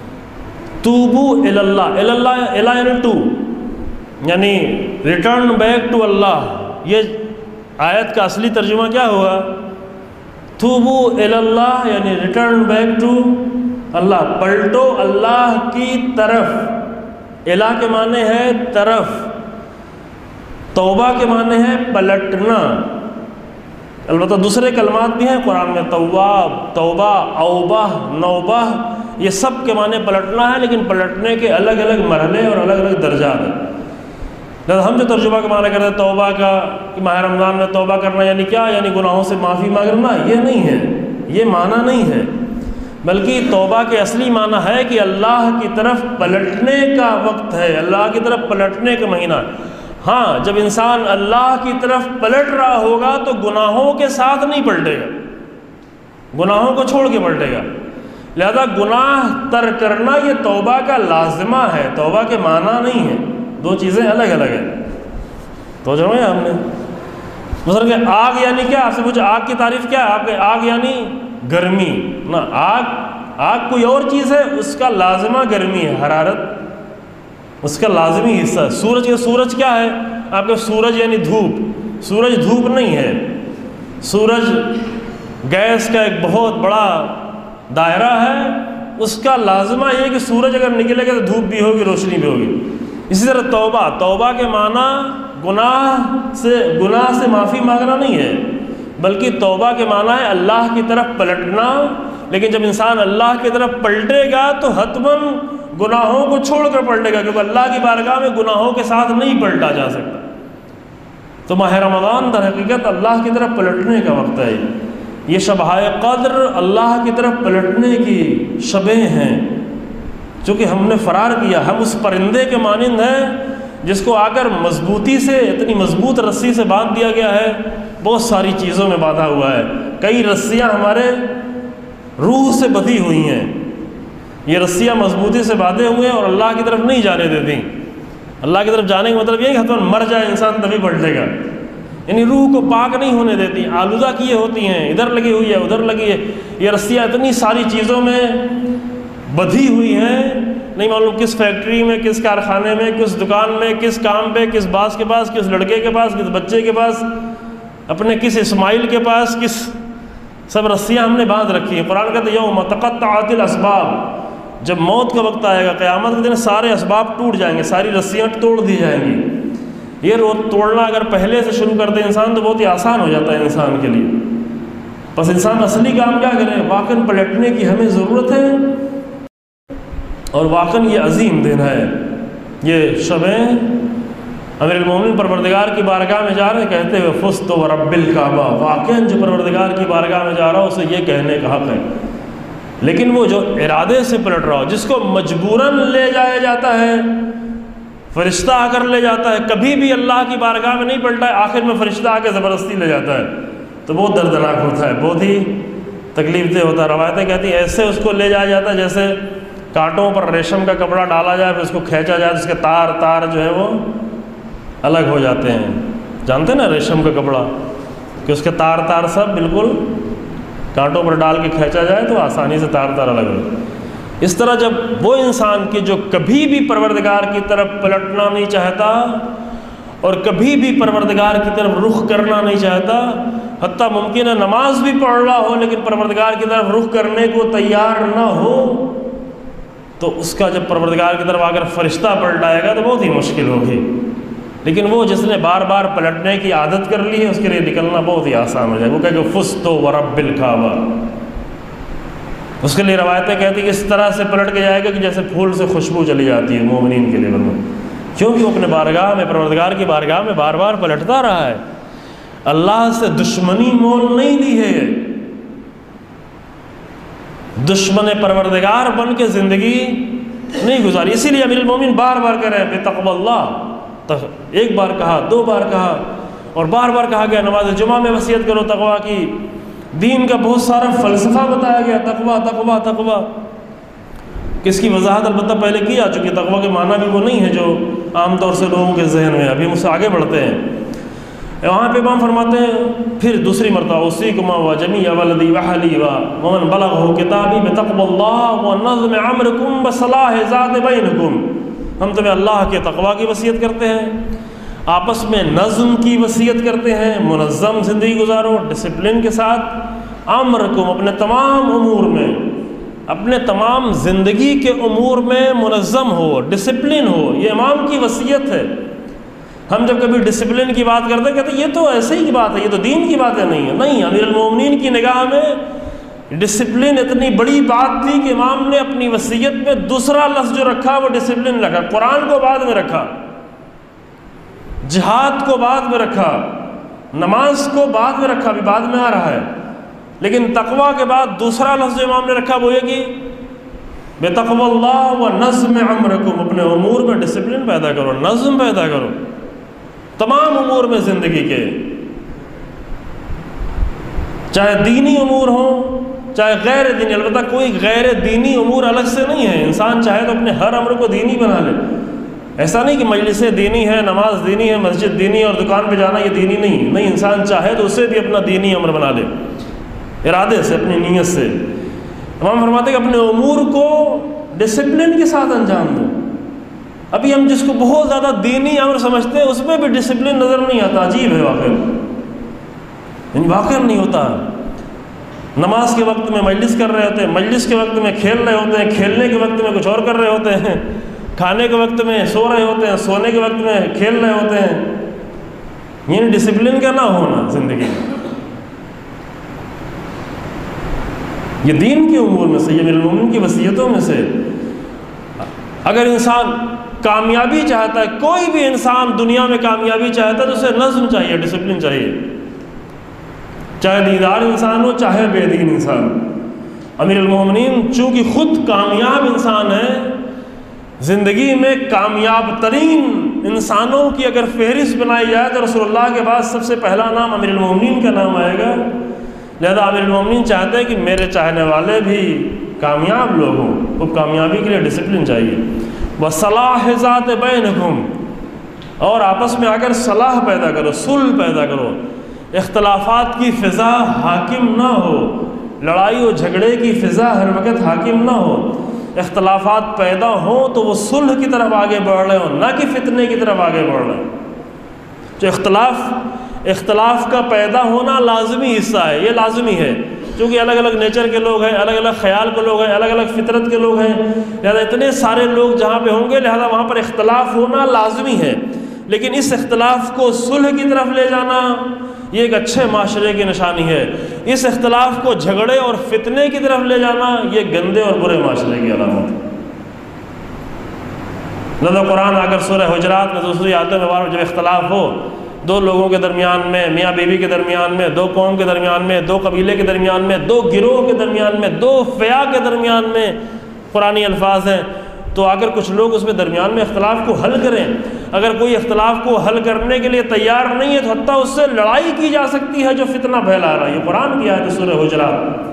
توبو الی اللہ، الی اللہ الی یعنی ٹو، یعنی ریٹرن بیک ٹو اللہ. یہ آیت کا اصلی ترجمہ کیا ہوا؟ توبو الی اللہ یعنی ریٹرن بیک ٹو اللہ، پلٹو اللہ کی طرف. الہ کے معنی ہے طرف، توبہ کے معنی ہے پلٹنا. البتہ دوسرے کلمات بھی ہیں قرآن میں، تواب، توبہ، اوبہ، نوبہ، یہ سب کے معنی پلٹنا ہے، لیکن پلٹنے کے الگ الگ مرحلے اور الگ الگ درجات ہیں. لہذا ہم جو ترجمہ کا معنی کرتے ہیں توبہ کا کہ ماہ رمضان میں توبہ کرنا یعنی کیا؟ یعنی گناہوں سے معافی مانگنا، یہ نہیں ہے، یہ معنی نہیں ہے، بلکہ توبہ کے اصلی معنی ہے کہ اللہ کی طرف پلٹنے کا وقت ہے، اللہ کی طرف پلٹنے کا مہینہ. ہاں جب انسان اللہ کی طرف پلٹ رہا ہوگا تو گناہوں کے ساتھ نہیں پلٹے گا، گناہوں کو چھوڑ کے پلٹے گا. لہذا گناہ ترک کرنا یہ توبہ کا لازمہ ہے، توبہ کے معنی نہیں ہے، دو چیزیں الگ الگ ہیں. تو جو ہے ہم نے مثلا کہ آگ یعنی کیا؟ آپ سے پوچھا آگ کی تعریف کیا ہے؟ آپ کے آگ یعنی گرمی نہ، آگ کوئی اور چیز ہے، اس کا لازمہ گرمی ہے، حرارت اس کا لازمی حصہ ہے. سورج کیا ہے؟ آپ کے سورج یعنی دھوپ، سورج دھوپ نہیں ہے، سورج گیس کا ایک بہت بڑا دائرہ ہے، اس کا لازمہ یہ کہ سورج اگر نکلے گا تو دھوپ بھی ہوگی، روشنی بھی ہوگی. اسی طرح توبہ کے معنی گناہ سے معافی مانگنا نہیں ہے، بلکہ توبہ کے معنی ہے اللہ کی طرف پلٹنا. لیکن جب انسان اللہ کی طرف پلٹے گا تو حتماً گناہوں کو چھوڑ کر پلٹے گا، کیونکہ اللہ کی بارگاہ میں گناہوں کے ساتھ نہیں پلٹا جا سکتا. تو ماہ رمضان در حقیقت اللہ کی طرف پلٹنے کا وقت ہے. یہ شبۂ قدر اللہ کی طرف پلٹنے کی شبیں ہیں. چونکہ ہم نے فرار کیا، ہم اس پرندے کے مانند ہیں جس کو آ کر مضبوطی سے، اتنی مضبوط رسی سے باندھ دیا گیا ہے، بہت ساری چیزوں میں باندھا ہوا ہے. کئی رسیاں ہمارے روح سے بندھی ہوئی ہیں، یہ رسیاں مضبوطی سے باندھے ہوئے ہیں اور اللہ کی طرف نہیں جانے دیتی. اللہ کی طرف جانے کا مطلب یہ ہے کہ حتماً مر جائے انسان تبھی پلٹے گا، یعنی روح کو پاک نہیں ہونے دیتی، آلودہ کیے ہوتی ہیں، ادھر لگی ہوئی ہے ادھر لگی ہے. یہ رسیاں اتنی ساری چیزوں میں بدھی ہوئی ہیں، نہیں معلوم کس فیکٹری میں، کس کارخانے میں، کس دکان میں، کس کام پہ، کس باس کے پاس، کس لڑکے کے پاس، کس بچے کے پاس، اپنے کس اسماعیل کے پاس، کس سب رسیاں ہم نے باندھ رکھی ہیں. قرآن کہتے ہیں یوم تقطعت الاسباب، جب موت کا وقت آئے گا قیامت کے دن سارے اسباب ٹوٹ جائیں گے، ساری رسیاں توڑ دی جائیں گی. یہ توڑنا اگر پہلے سے شروع کر دے انسان تو بہت ہی آسان ہو جاتا ہے انسان کے لیے. بس انسان اصلی کام کیا کرے؟ واقعاً پلٹنے کی ہمیں ضرورت ہے، اور واقعاً یہ عظیم دن ہے. یہ شبیں امیر المومنین پروردگار کی بارگاہ میں جا رہے ہیں، کہتے ہوئے فزت ورب الکعبہ، واقعاً جو پروردگار کی بارگاہ میں جا رہا ہو اسے یہ کہنے کا حق ہے. لیکن وہ جو ارادے سے پلٹ رہا ہو، جس کو مجبوراً لے جایا جاتا ہے، فرشتہ آ کر لے جاتا ہے، کبھی بھی اللہ کی بارگاہ میں نہیں پلٹا ہے، آخر میں فرشتہ آ کے زبردستی لے جاتا ہے، تو بہت دردناک ہوتا ہے، بہت ہی تکلیف دہ ہوتا ہے. روایتیں کہتی ہیں ایسے اس کو لے جایا جاتا ہے جیسے کانٹوں پر ریشم کا کپڑا ڈالا جائے، پھر اس کو کھینچا جائے، اس کے تار جو ہے وہ الگ ہو جاتے ہیں. جانتے ہیں نا ریشم کا کپڑا کہ اس کے تار سب بالکل کانٹوں پر ڈال کے کھینچا جائے تو آسانی سے تار الگ ہو. اس طرح جب وہ انسان کہ جو کبھی بھی پروردگار کی طرف پلٹنا نہیں چاہتا اور کبھی بھی پروردگار کی طرف رخ کرنا نہیں چاہتا، حتیٰ ممکن ہے نماز بھی پڑھ رہا ہو لیکن پروردگار کی طرف رخ کرنے کو تیار نہ ہو، تو اس کا جب پروردگار کی طرف آ کر فرشتہ پلٹائے گا تو بہت ہی مشکل ہوگی. لیکن وہ جس نے بار بار پلٹنے کی عادت کر لی ہے اس کے لیے نکلنا بہت ہی آسان ہو جائے. وہ کہے کہ فزت ورب الکعبہ، اس کے لیے روایتیں کہتی ہیں کہ اس طرح سے پلٹ کے جائے گا کہ جیسے پھول سے خوشبو چلی جاتی ہے مومنین کے لیے. کیونکہ وہ اپنے بارگاہ میں، پروردگار کی بارگاہ میں بار بار پلٹتا رہا ہے. اللہ سے دشمنی مول نہیں لی ہے، دشمن پروردگار بن کے زندگی نہیں گزاری. اسی لیے امیر المومنین بار بار کہہ رہے ہیں بتقوی اللہ. ایک بار کہا، دو بار کہا، اور بار بار کہا گیا نماز جمعہ میں وصیت کرو تقوی کی. دین کا بہت سارا فلسفہ بتایا گیا، تقوی تقوی تقوی. کس کی وضاحت البتہ پہلے کی آ چکی ہے۔ تقویٰ کے معنی بھی وہ نہیں ہے جو عام طور سے لوگوں کے ذہن میں، ابھی ہم اس سے آگے بڑھتے ہیں۔ وہاں پہ امام فرماتے ہیں پھر دوسری مرتبہ اوصیکم وجمیع ولدی وحلی ومن بلغہ کتابی بتقوی اللہ ونظم امرکم بصلاح ذات بینکم۔ ہم تمہیں اللہ کے تقویٰ کی وصیت کرتے ہیں، آپس میں نظم کی وصیت کرتے ہیں، منظم زندگی گزارو، ڈسپلن کے ساتھ، امرکم اپنے تمام امور میں، اپنے تمام زندگی کے امور میں منظم ہو، ڈسپلن ہو۔ یہ امام کی وصیت ہے۔ ہم جب کبھی ڈسپلن کی بات کرتے ہیں کہتے ہیں یہ تو ایسے ہی کی بات ہے، یہ تو دین کی باتیں نہیں ہے۔ نہیں، امیر المومنین کی نگاہ میں ڈسپلن اتنی بڑی بات تھی کہ امام نے اپنی وصیت میں دوسرا لفظ جو رکھا وہ ڈسپلن رکھا۔ قرآن کو بعد میں رکھا، جہاد کو بعد میں رکھا، نماز کو بعد میں رکھا، ابھی بعد میں آ رہا ہے، لیکن تقویٰ کے بعد دوسرا لفظ جو امام نے رکھا وہ یہ کہ بتقوی اللہ و نظم امرکم، اپنے امور میں ڈسپلن پیدا کرو، نظم پیدا کرو، تمام امور میں زندگی کے، چاہے دینی امور ہوں چاہے غیر دینی۔ البتہ کوئی غیر دینی امور الگ سے نہیں ہے، انسان چاہے تو اپنے ہر امر کو دینی بنا لے۔ ایسا نہیں کہ مجلس دینی ہے، نماز دینی ہے، مسجد دینی ہے اور دکان پہ جانا یہ دینی نہیں۔ انسان چاہے تو اسے بھی اپنا دینی امر بنا لے، ارادے سے، اپنی نیت سے۔ امام فرماتے ہیں کہ اپنے امور کو ڈسپلن کے ساتھ انجام دو۔ ابھی ہم جس کو بہت زیادہ دینی امر سمجھتے ہیں اس میں بھی ڈسپلن نظر نہیں آتا، عجیب ہے واقعہ، یعنی واقعہ نہیں ہوتا۔ نماز کے وقت میں مجلس کر رہے ہوتے ہیں، مجلس کے وقت میں کھیل رہے ہوتے ہیں، کھیلنے کے وقت میں کچھ اور کر رہے ہوتے ہیں، کھانے کے وقت میں سو رہے ہوتے ہیں، سونے کے وقت میں کھیل رہے ہوتے ہیں۔ یعنی ڈسپلن کا نہ ہونا زندگی میں، یہ دین کے امور میں سے، یہ امیر المومنین کی وصیتوں میں سے۔ اگر انسان کامیابی چاہتا ہے، کوئی بھی انسان دنیا میں کامیابی چاہتا ہے تو اسے نظم چاہیے، ڈسپلن چاہیے، چاہے دیندار انسان ہو چاہے بے دین انسان۔ امیر المومنین چونکہ خود کامیاب انسان ہے، زندگی میں کامیاب ترین انسانوں کی اگر فہرست بنائی جائے تو رسول اللہ کے بعد سب سے پہلا نام امیر المومنین کا نام آئے گا۔ لہذا امیر المومنین چاہتے ہیں کہ میرے چاہنے والے بھی کامیاب لوگ ہوں، تو کامیابی کے لیے ڈسپلن چاہیے۔ وَصَلَاحِ ذَاتِ بَيْنِكُمْ، اور آپس میں آ کر صلاح پیدا کرو، صلح پیدا کرو، اختلافات کی فضا حاکم نہ ہو، لڑائی و جھگڑے کی فضا ہر وقت حاکم نہ ہو۔ اختلافات پیدا ہوں تو وہ صلح کی طرف آگے بڑھ رہے ہوں، نہ کہ فتنے کی طرف آگے بڑھ رہے ہیں۔ جو اختلاف کا پیدا ہونا لازمی حصہ ہے، یہ لازمی ہے، چونکہ الگ الگ نیچر کے لوگ ہیں، الگ الگ خیال کے لوگ ہیں، الگ الگ فطرت کے لوگ ہیں، لہذا اتنے سارے لوگ جہاں پہ ہوں گے لہذا وہاں پر اختلاف ہونا لازمی ہے۔ لیکن اس اختلاف کو صلح کی طرف لے جانا یہ ایک اچھے معاشرے کی نشانی ہے، اس اختلاف کو جھگڑے اور فتنے کی طرف لے جانا یہ گندے اور برے معاشرے کی علامت ہے۔ لہذا قرآن آ کر سورہ حجرات میں دوسری آیت مبارک جب اختلاف ہو، دو لوگوں کے درمیان میں، میاں بیوی کے درمیان میں، دو قوم کے درمیان میں، دو قبیلے کے درمیان میں، دو گروہ کے درمیان میں، دو فئہ کے درمیان میں قرآنی الفاظ ہیں، تو اگر کچھ لوگ اس میں درمیان میں اختلاف کو حل کریں، اگر کوئی اختلاف کو حل کرنے کے لیے تیار نہیں ہے تو حتیٰ اس سے لڑائی کی جا سکتی ہے جو فتنہ پھیلا رہا ہے۔ یہ قرآن کی آیت ہے سورہ حجرات۔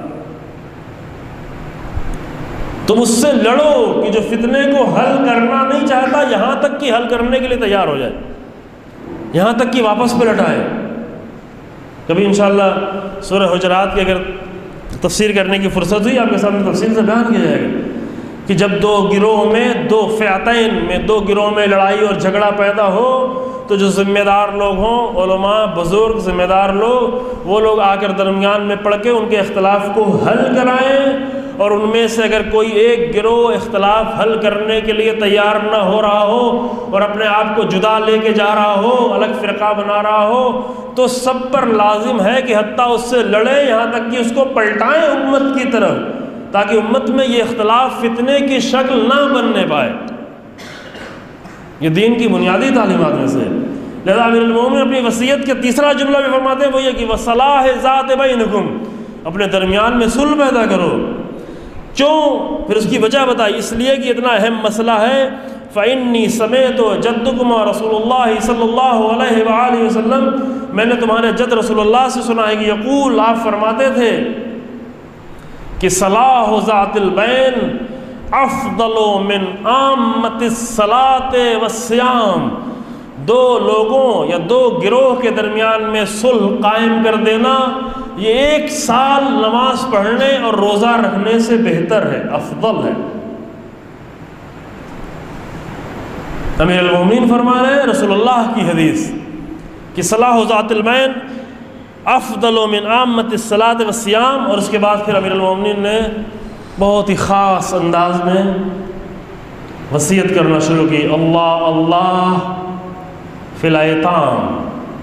تم اس سے لڑو کہ جو فتنے کو حل کرنا نہیں چاہتا یہاں تک کہ حل کرنے کے لیے تیار ہو جائے، یہاں تک کہ واپس پلٹ آئے۔ کبھی انشاءاللہ سورہ حجرات کی اگر تفسیر کرنے کی فرصت ہوئی آپ کے سامنے تفصیل سے بیان کیا جائے گا کہ جب دو گروہ میں، دو فئتین میں، دو گروہ میں لڑائی اور جھگڑا پیدا ہو تو جو ذمہ دار لوگ ہوں، علماء، بزرگ، ذمہ دار لوگ، وہ لوگ آ کر درمیان میں پڑھ کے ان کے اختلاف کو حل کرائیں، اور ان میں سے اگر کوئی ایک گروہ اختلاف حل کرنے کے لیے تیار نہ ہو رہا ہو اور اپنے آپ کو جدا لے کے جا رہا ہو، الگ فرقہ بنا رہا ہو، تو سب پر لازم ہے کہ حتیٰ اس سے لڑیں، یہاں تک کہ اس کو پلٹائیں امت کی طرف، تاکہ امت میں یہ اختلاف فتنے کی شکل نہ بننے پائے۔ یہ دین کی بنیادی تعلیمات میں سے۔ لہذا امیر المومنین اپنی وصیت کے تیسرا جملہ بھی فرماتے ہیں وہ یہ کہ وَصَلَاحِ ذَاتِ بَيْنِكُمْ، اپنے درمیان میں صلح پیدا کرو۔ کیوں؟ پھر اس کی وجہ بتائی، اس لیے کہ اتنا اہم مسئلہ ہے۔ فَإِنِّي سَمِعْتُ جَدَّكُمْ رسول اللہ صلی اللہ علیہ وآلہ وسلم، میں نے تمہارے جد رسول اللہ سے سنا ہے کہ یقول، آپ فرماتے تھے کہ صلاح ذات البین، افضل من عامۃ الصلاۃ والصیام، دو لوگوں یا دو گروہ کے درمیان میں صلح قائم کر دینا یہ 1 سال نماز پڑھنے اور روزہ رکھنے سے بہتر ہے، افضل ہے۔ امیر المومنین فرما رہے ہیں رسول اللہ کی حدیث کہ صلاح ذات البین افضل من عامۃ الصلاۃ والصیام، اور اس کے بعد پھر امیر المومنین نے بہت ہی خاص انداز میں وصیت کرنا شروع کی، اللہ اللہ فی الایتام۔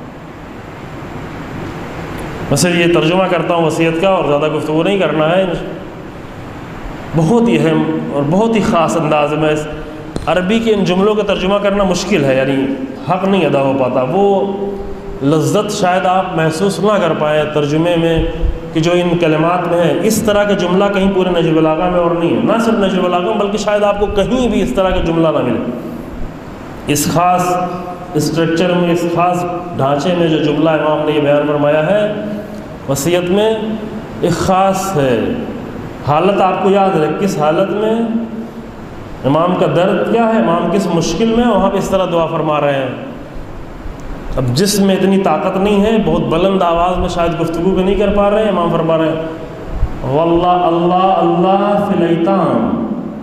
ویسے یہ ترجمہ کرتا ہوں وصیت کا اور زیادہ گفتگو نہیں کرنا ہے، بہت ہی اہم اور بہت ہی خاص انداز میں عربی کے ان جملوں کا ترجمہ کرنا مشکل ہے، یعنی حق نہیں ادا ہو پاتا، وہ لذت شاید آپ محسوس نہ کر پائیں ترجمے میں کہ جو ان کلمات میں ہے۔ اس طرح کا جملہ کہیں پورے نہج البلاغہ میں اور نہیں ہے، نہ صرف نہج البلاغہ میں بلکہ شاید آپ کو کہیں بھی اس طرح کا جملہ نہ ملے۔ اس خاص اسٹرکچر میں، اس خاص ڈھانچے میں جو جملہ امام نے یہ بیان فرمایا ہے وصیت میں، ایک خاص ہے۔ حالت آپ کو یاد ہے کس حالت میں امام کا درد کیا ہے، امام کس مشکل میں، وہاں پہ اس طرح دعا فرما رہے ہیں۔ اب جس میں اتنی طاقت نہیں ہے، بہت بلند آواز میں شاید گفتگو بھی نہیں کر پا رہے ہیں، امام فرما رہے ہیں واللہ اللہ اللہ فی الایتام،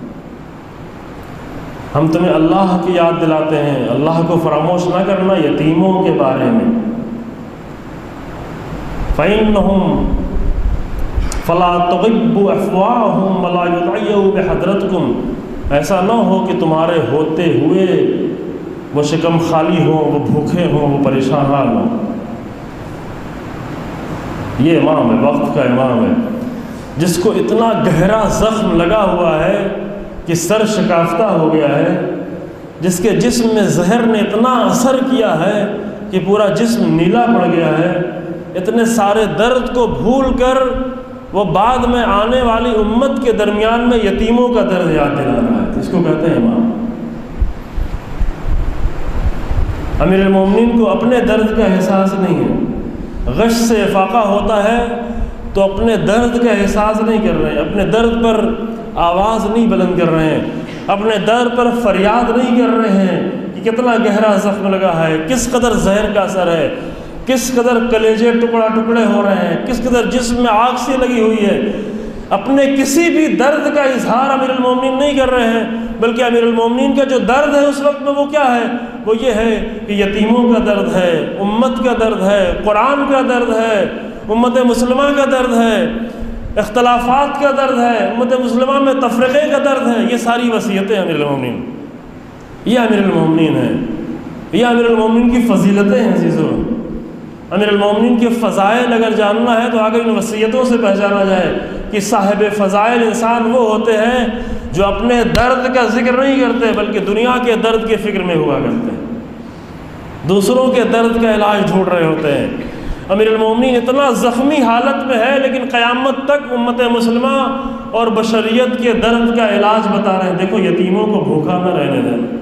ہم تمہیں اللہ کی یاد دلاتے ہیں، اللہ کو فراموش نہ کرنا یتیموں کے بارے میں۔ فَإِنَّهُمْ فَلَا تُغِبُّ أَفْوَاهُمْ وَلَا يُضَيِّعُوا بِحَضْرَتِكُمْ، ایسا نہ ہو کہ تمہارے ہوتے ہوئے وہ شکم خالی ہوں، وہ بھوکے ہوں، وہ پریشان حال ہوں۔ یہ امام ہے، وقت کا امام ہے، جس کو اتنا گہرا زخم لگا ہوا ہے کہ سر شکافتہ ہو گیا ہے، جس کے جسم میں زہر نے اتنا اثر کیا ہے کہ پورا جسم نیلا پڑ گیا ہے، اتنے سارے درد کو بھول کر وہ بعد میں آنے والی امت کے درمیان میں یتیموں کا درد یاد دلا رہا ہے، اس کو کہتے ہیں امام۔ امیر المومنین کو اپنے درد کا احساس نہیں ہے، غش سے افاقہ ہوتا ہے تو اپنے درد کا احساس نہیں کر رہے ہیں، اپنے درد پر آواز نہیں بلند کر رہے ہیں، اپنے درد پر فریاد نہیں کر رہے ہیں کہ کتنا گہرا زخم لگا ہے، کس قدر زہر کا اثر ہے، کس قدر کلیجے ٹکڑا ٹکڑے ہو رہے ہیں، کس قدر جسم میں آگ سی لگی ہوئی ہے۔ اپنے کسی بھی درد کا اظہار امیر المومنین نہیں کر رہے ہیں، بلکہ امیر المومنین کا جو درد ہے اس وقت میں وہ کیا ہے، وہ یہ ہے کہ یتیموں کا درد ہے، امت کا درد ہے، قرآن کا درد ہے، امت مسلمہ کا درد ہے، اختلافات کا درد ہے، امت مسلمہ میں تفرقے کا درد ہے۔ یہ ساری وصیتیں امیر المومنین، یہ امیر المومنین ہیں، یہ امیر المومنین کی فضیلتیں ہیں عزیزو۔ امیر المومنین کے فضائل اگر جاننا ہے تو آگے ان وصیتوں سے پہچانا جائے کہ صاحب فضائل انسان وہ ہوتے ہیں جو اپنے درد کا ذکر نہیں کرتے بلکہ دنیا کے درد کے فکر میں ہوا کرتے ہیں، دوسروں کے درد کا علاج ڈھونڈ رہے ہوتے ہیں۔ امیر المومنین اتنا زخمی حالت میں ہے لیکن قیامت تک امت مسلمہ اور بشریت کے درد کا علاج بتا رہے ہیں، دیکھو یتیموں کو بھوکا نہ رہنے دینا،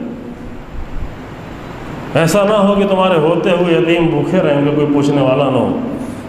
ایسا نہ ہو کہ تمہارے ہوتے ہوئے یتیم بھوکے رہیں گے، کوئی پوچھنے والا نہ ہو۔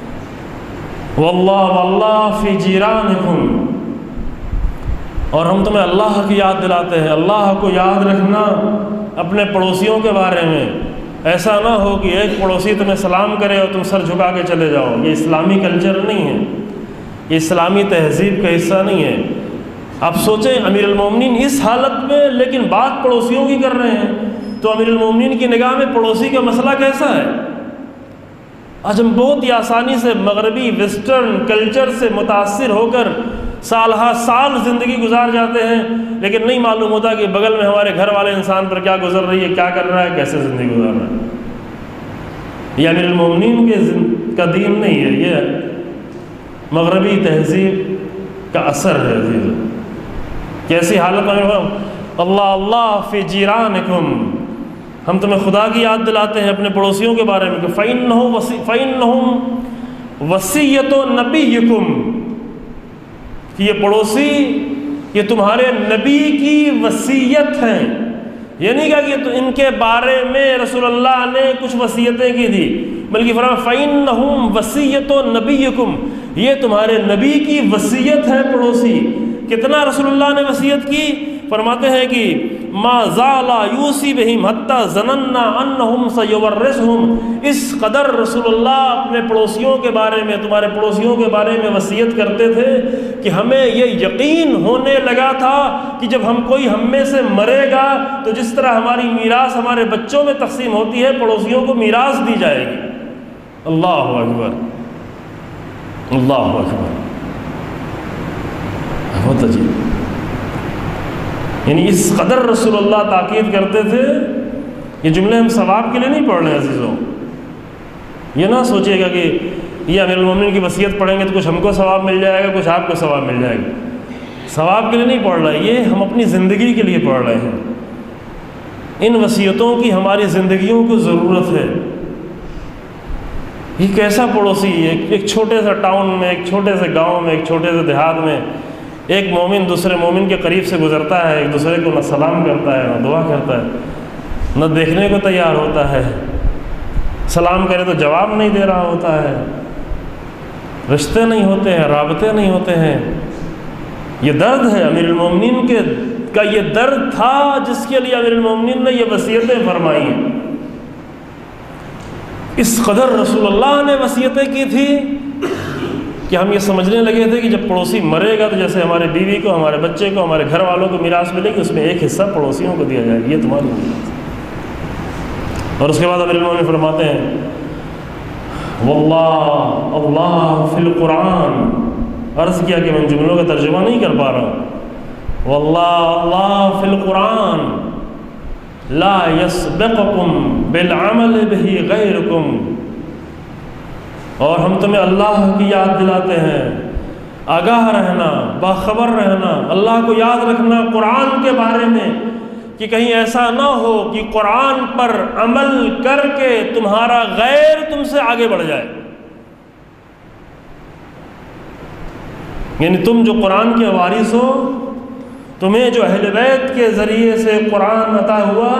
واللہ واللہ فی جیرانکم، اور ہم تمہیں اللہ کی یاد دلاتے ہیں، اللہ کو یاد رکھنا اپنے پڑوسیوں کے بارے میں۔ ایسا نہ ہو کہ ایک پڑوسی تمہیں سلام کرے اور تم سر جھکا کے چلے جاؤ، یہ اسلامی کلچر نہیں ہے، یہ اسلامی تہذیب کا حصہ نہیں ہے۔ آپ سوچیں امیر المومنین اس حالت میں لیکن بات پڑوسیوں کی کر رہے ہیں، تو امیر المومنین کی نگاہ میں پڑوسی کا مسئلہ کیسا ہے؟ آج ہم بہت ہی آسانی سے مغربی ویسٹرن کلچر سے متاثر ہو کر سال ہا سال زندگی گزار جاتے ہیں، لیکن نہیں معلوم ہوتا کہ بغل میں ہمارے گھر والے انسان پر کیا گزر رہی ہے، کیا کر رہا ہے، کیسے زندگی گزار رہا ہے۔ یہ امیر المومنین کا دین نہیں ہے، یہ مغربی تہذیب کا اثر ہے عزیز۔ کیسی حالت میں اللہ اللہ فی جیرانکم، ہم تمہیں خدا کی یاد دلاتے ہیں اپنے پڑوسیوں کے بارے میں کہ فَإِنَّهُمْ وَصِيَّةُ نَبِيِّكُمْ، کہ یہ پڑوسی یہ تمہارے نبی کی وصیت ہیں۔ یہ نہیں کہا کہ ان کے بارے میں رسول اللہ نے کچھ وصیتیں کی تھی، بلکہ فرمایا فَإِنَّهُمْ وَصِيَّةُ نَبِيِّكُمْ، یہ تمہارے نبی کی وصیت ہے پڑوسی۔ کتنا رسول اللہ نے وصیت کی؟ فرماتے ہیں کہ ما زالا یوسی بہم حتی ظننا انہم سیورثہم، اس قدر رسول اللہ اپنے پڑوسیوں کے بارے میں، تمہارے پڑوسیوں کے بارے میں وصیت کرتے تھے کہ ہمیں یہ یقین ہونے لگا تھا کہ جب کوئی ہم میں سے مرے گا تو جس طرح ہماری میراث ہمارے بچوں میں تقسیم ہوتی ہے، پڑوسیوں کو میراث دی جائے گی۔ اللہ اکبر، اللہ اکبر، بہت عجیب۔ یعنی اس قدر رسول اللہ تاکید کرتے تھے۔ یہ جملے ہم ثواب کے لیے نہیں پڑھ رہے ہیں عزیزوں، یہ نہ سوچیے گا کہ یہ امیر المومنین کی وصیت پڑھیں گے تو کچھ ہم کو ثواب مل جائے گا، کچھ آپ کو ثواب مل جائے گا۔ ثواب کے لیے نہیں پڑھ رہے، یہ ہم اپنی زندگی کے لیے پڑھ رہے ہیں۔ ان وصیتوں کی ہماری زندگیوں کو ضرورت ہے۔ یہ کیسا پڑوسی، ایک چھوٹے سے ٹاؤن میں، ایک چھوٹے سے گاؤں میں، ایک چھوٹے سے دیہات میں ایک مومن دوسرے مومن کے قریب سے گزرتا ہے، ایک دوسرے کو نہ سلام کرتا ہے، نہ دعا کرتا ہے، نہ دیکھنے کو تیار ہوتا ہے، سلام کرے تو جواب نہیں دے رہا ہوتا ہے، رشتے نہیں ہوتے ہیں، رابطے نہیں ہوتے ہیں۔ یہ درد ہے امیر المومنین کا، یہ درد تھا جس کے لیے امیر المومنین نے یہ وصیتیں فرمائی ہیں۔ اس قدر رسول اللہ نے وصیتیں کی تھی کہ ہم یہ سمجھنے لگے تھے کہ جب پڑوسی مرے گا تو جیسے ہمارے بیوی کو، ہمارے بچے کو، ہمارے گھر والوں کو میراث ملے گی، اس میں ایک حصہ پڑوسیوں کو دیا جائے گا، یہ تمہاری میراث۔ اور اس کے بعد امیر المومنین فرماتے ہیں واللہ اللہ فی القرآن، عرض کیا کہ میں جملوں کا ترجمہ نہیں کر پا رہا، واللہ اللہ فی القرآن لا یسبقکم بالعمل بہ غیرکم، اور ہم تمہیں اللہ کی یاد دلاتے ہیں، آگاہ رہنا، باخبر رہنا، اللہ کو یاد رکھنا قرآن کے بارے میں، کہ کہیں ایسا نہ ہو کہ قرآن پر عمل کر کے تمہارا غیر تم سے آگے بڑھ جائے۔ یعنی تم جو قرآن کے وارث ہو، تمہیں جو اہل بیت کے ذریعے سے قرآن عطا ہوا،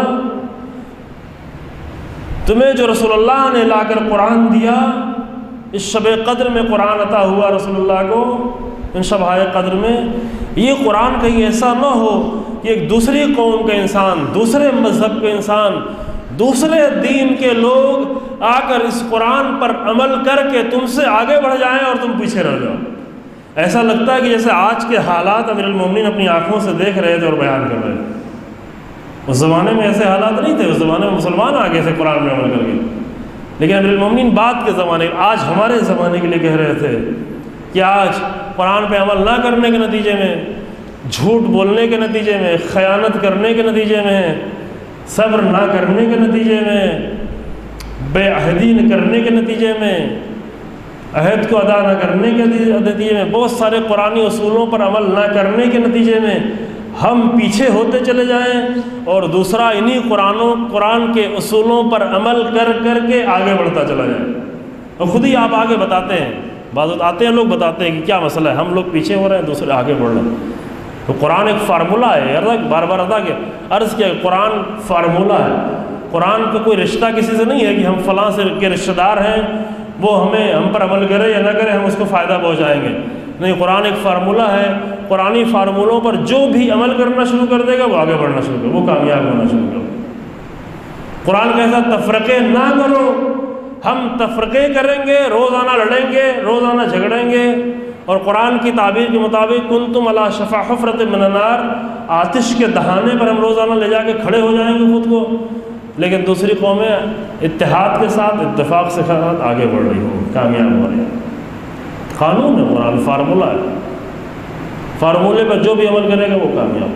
تمہیں جو رسول اللہ نے لا کر قرآن دیا، اس شب قدر میں قرآن عطا ہوا رسول اللہ کو، ان شبۂ قدر میں، یہ قرآن کہیں ایسا نہ ہو کہ ایک دوسری قوم کا انسان، دوسرے مذہب کے انسان، دوسرے دین کے لوگ آ کر اس قرآن پر عمل کر کے تم سے آگے بڑھ جائیں اور تم پیچھے رہ جاؤ۔ ایسا لگتا ہے کہ جیسے آج کے حالات امیر المومنین اپنی آنکھوں سے دیکھ رہے تھے اور بیان کر رہے تھے۔ اس زمانے میں ایسے حالات نہیں تھے، اس زمانے میں مسلمان آگے تھے قرآن میں عمل کر کے، لیکن امیر المومنین بعد کے زمانے، آج ہمارے زمانے کے لیے کہہ رہے تھے کہ آج قرآن پہ عمل نہ کرنے کے نتیجے میں، جھوٹ بولنے کے نتیجے میں، خیانت کرنے کے نتیجے میں، صبر نہ کرنے کے نتیجے میں، بے عہدی کرنے کے نتیجے میں، عہد کو ادا نہ کرنے کے نتیجے میں، بہت سارے قرآنی اصولوں پر عمل نہ کرنے کے نتیجے میں ہم پیچھے ہوتے چلے جائیں، اور دوسرا انہی قرآن کے اصولوں پر عمل کر کر کے آگے بڑھتا چلا جائے۔ اور خود ہی آپ آگے بتاتے ہیں، بعض آتے ہیں لوگ بتاتے ہیں کہ کیا مسئلہ ہے، ہم لوگ پیچھے ہو رہے ہیں، دوسرے آگے بڑھ رہے ہیں۔ تو قرآن ایک فارمولہ ہے، بار بار عرض کیا، قرآن فارمولہ ہے۔ قرآن کا کوئی رشتہ کسی سے نہیں ہے کہ ہم فلاں سے کے رشتہ دار ہیں، وہ ہم پر عمل کرے یا نہ کرے ہم اس کو فائدہ پہنچائیں گے، نہیں۔ قرآن ایک فارمولہ ہے، قرآنی فارمولوں پر جو بھی عمل کرنا شروع کر دے گا وہ آگے بڑھنا شروع کرے، وہ کامیاب ہونا شروع کرے۔ قرآن کہتا ہے تفرقے نہ کرو، ہم تفرقے کریں گے، روزانہ لڑیں گے، روزانہ جھگڑیں گے، اور قرآن کی تعبیر کے مطابق کنتم علی شفا حفرۃ من النار، آتش کے دہانے پر ہم روزانہ لے جا کے کھڑے ہو جائیں گے خود کو، لیکن دوسری قومیں اتحاد کے ساتھ، اتفاق سے ساتھ آگے بڑھ رہی ہوں، کامیاب ہو رہی ہیں۔ قانون ہے قرآن، فارمولہ ہے، فارمولے پر جو بھی عمل کرے گا وہ کامیاب۔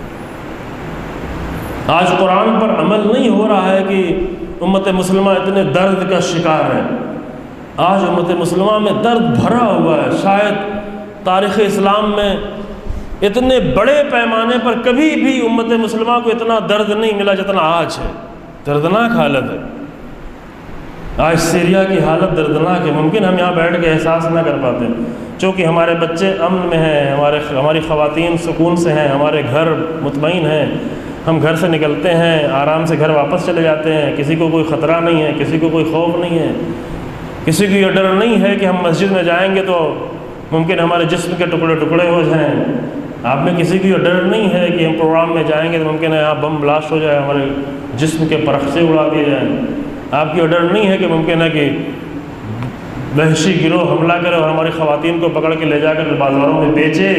آج قرآن پر عمل نہیں ہو رہا ہے کہ امت مسلمہ اتنے درد کا شکار ہے، آج امت مسلمہ میں درد بھرا ہوا ہے۔ شاید تاریخ اسلام میں اتنے بڑے پیمانے پر کبھی بھی امت مسلمہ کو اتنا درد نہیں ملا جتنا آج ہے، دردناک حالت ہے۔ آج سیریا کی حالت دردناک ہے، ممکن ہم یہاں بیٹھ کے احساس نہ کر پاتے، چونکہ ہمارے بچے امن میں ہیں، ہماری خواتین سکون سے ہیں، ہمارے گھر مطمئن ہیں، ہم گھر سے نکلتے ہیں آرام سے گھر واپس چلے جاتے ہیں، کسی کو کوئی خطرہ نہیں ہے، کسی کو کوئی خوف نہیں ہے، کسی کو یہ ڈر نہیں ہے کہ ہم مسجد میں جائیں گے تو ممکن ہمارے جسم کے ٹکڑے ٹکڑے ہو جائیں، آپ میں کسی کو یہ ڈر نہیں ہے کہ ہم پروگرام میں جائیں گے تو ممکن ہے یہاں بم بلاسٹ ہو جائے، ہمارے جسم کے پرخچے اڑا دیے جائیں؟ آپ کی یہ ڈر نہیں ہے کہ ممکن ہے کہ وحشی گروہ حملہ کرے اور ہماری خواتین کو پکڑ کے لے جا کر بازاروں میں بیچے؟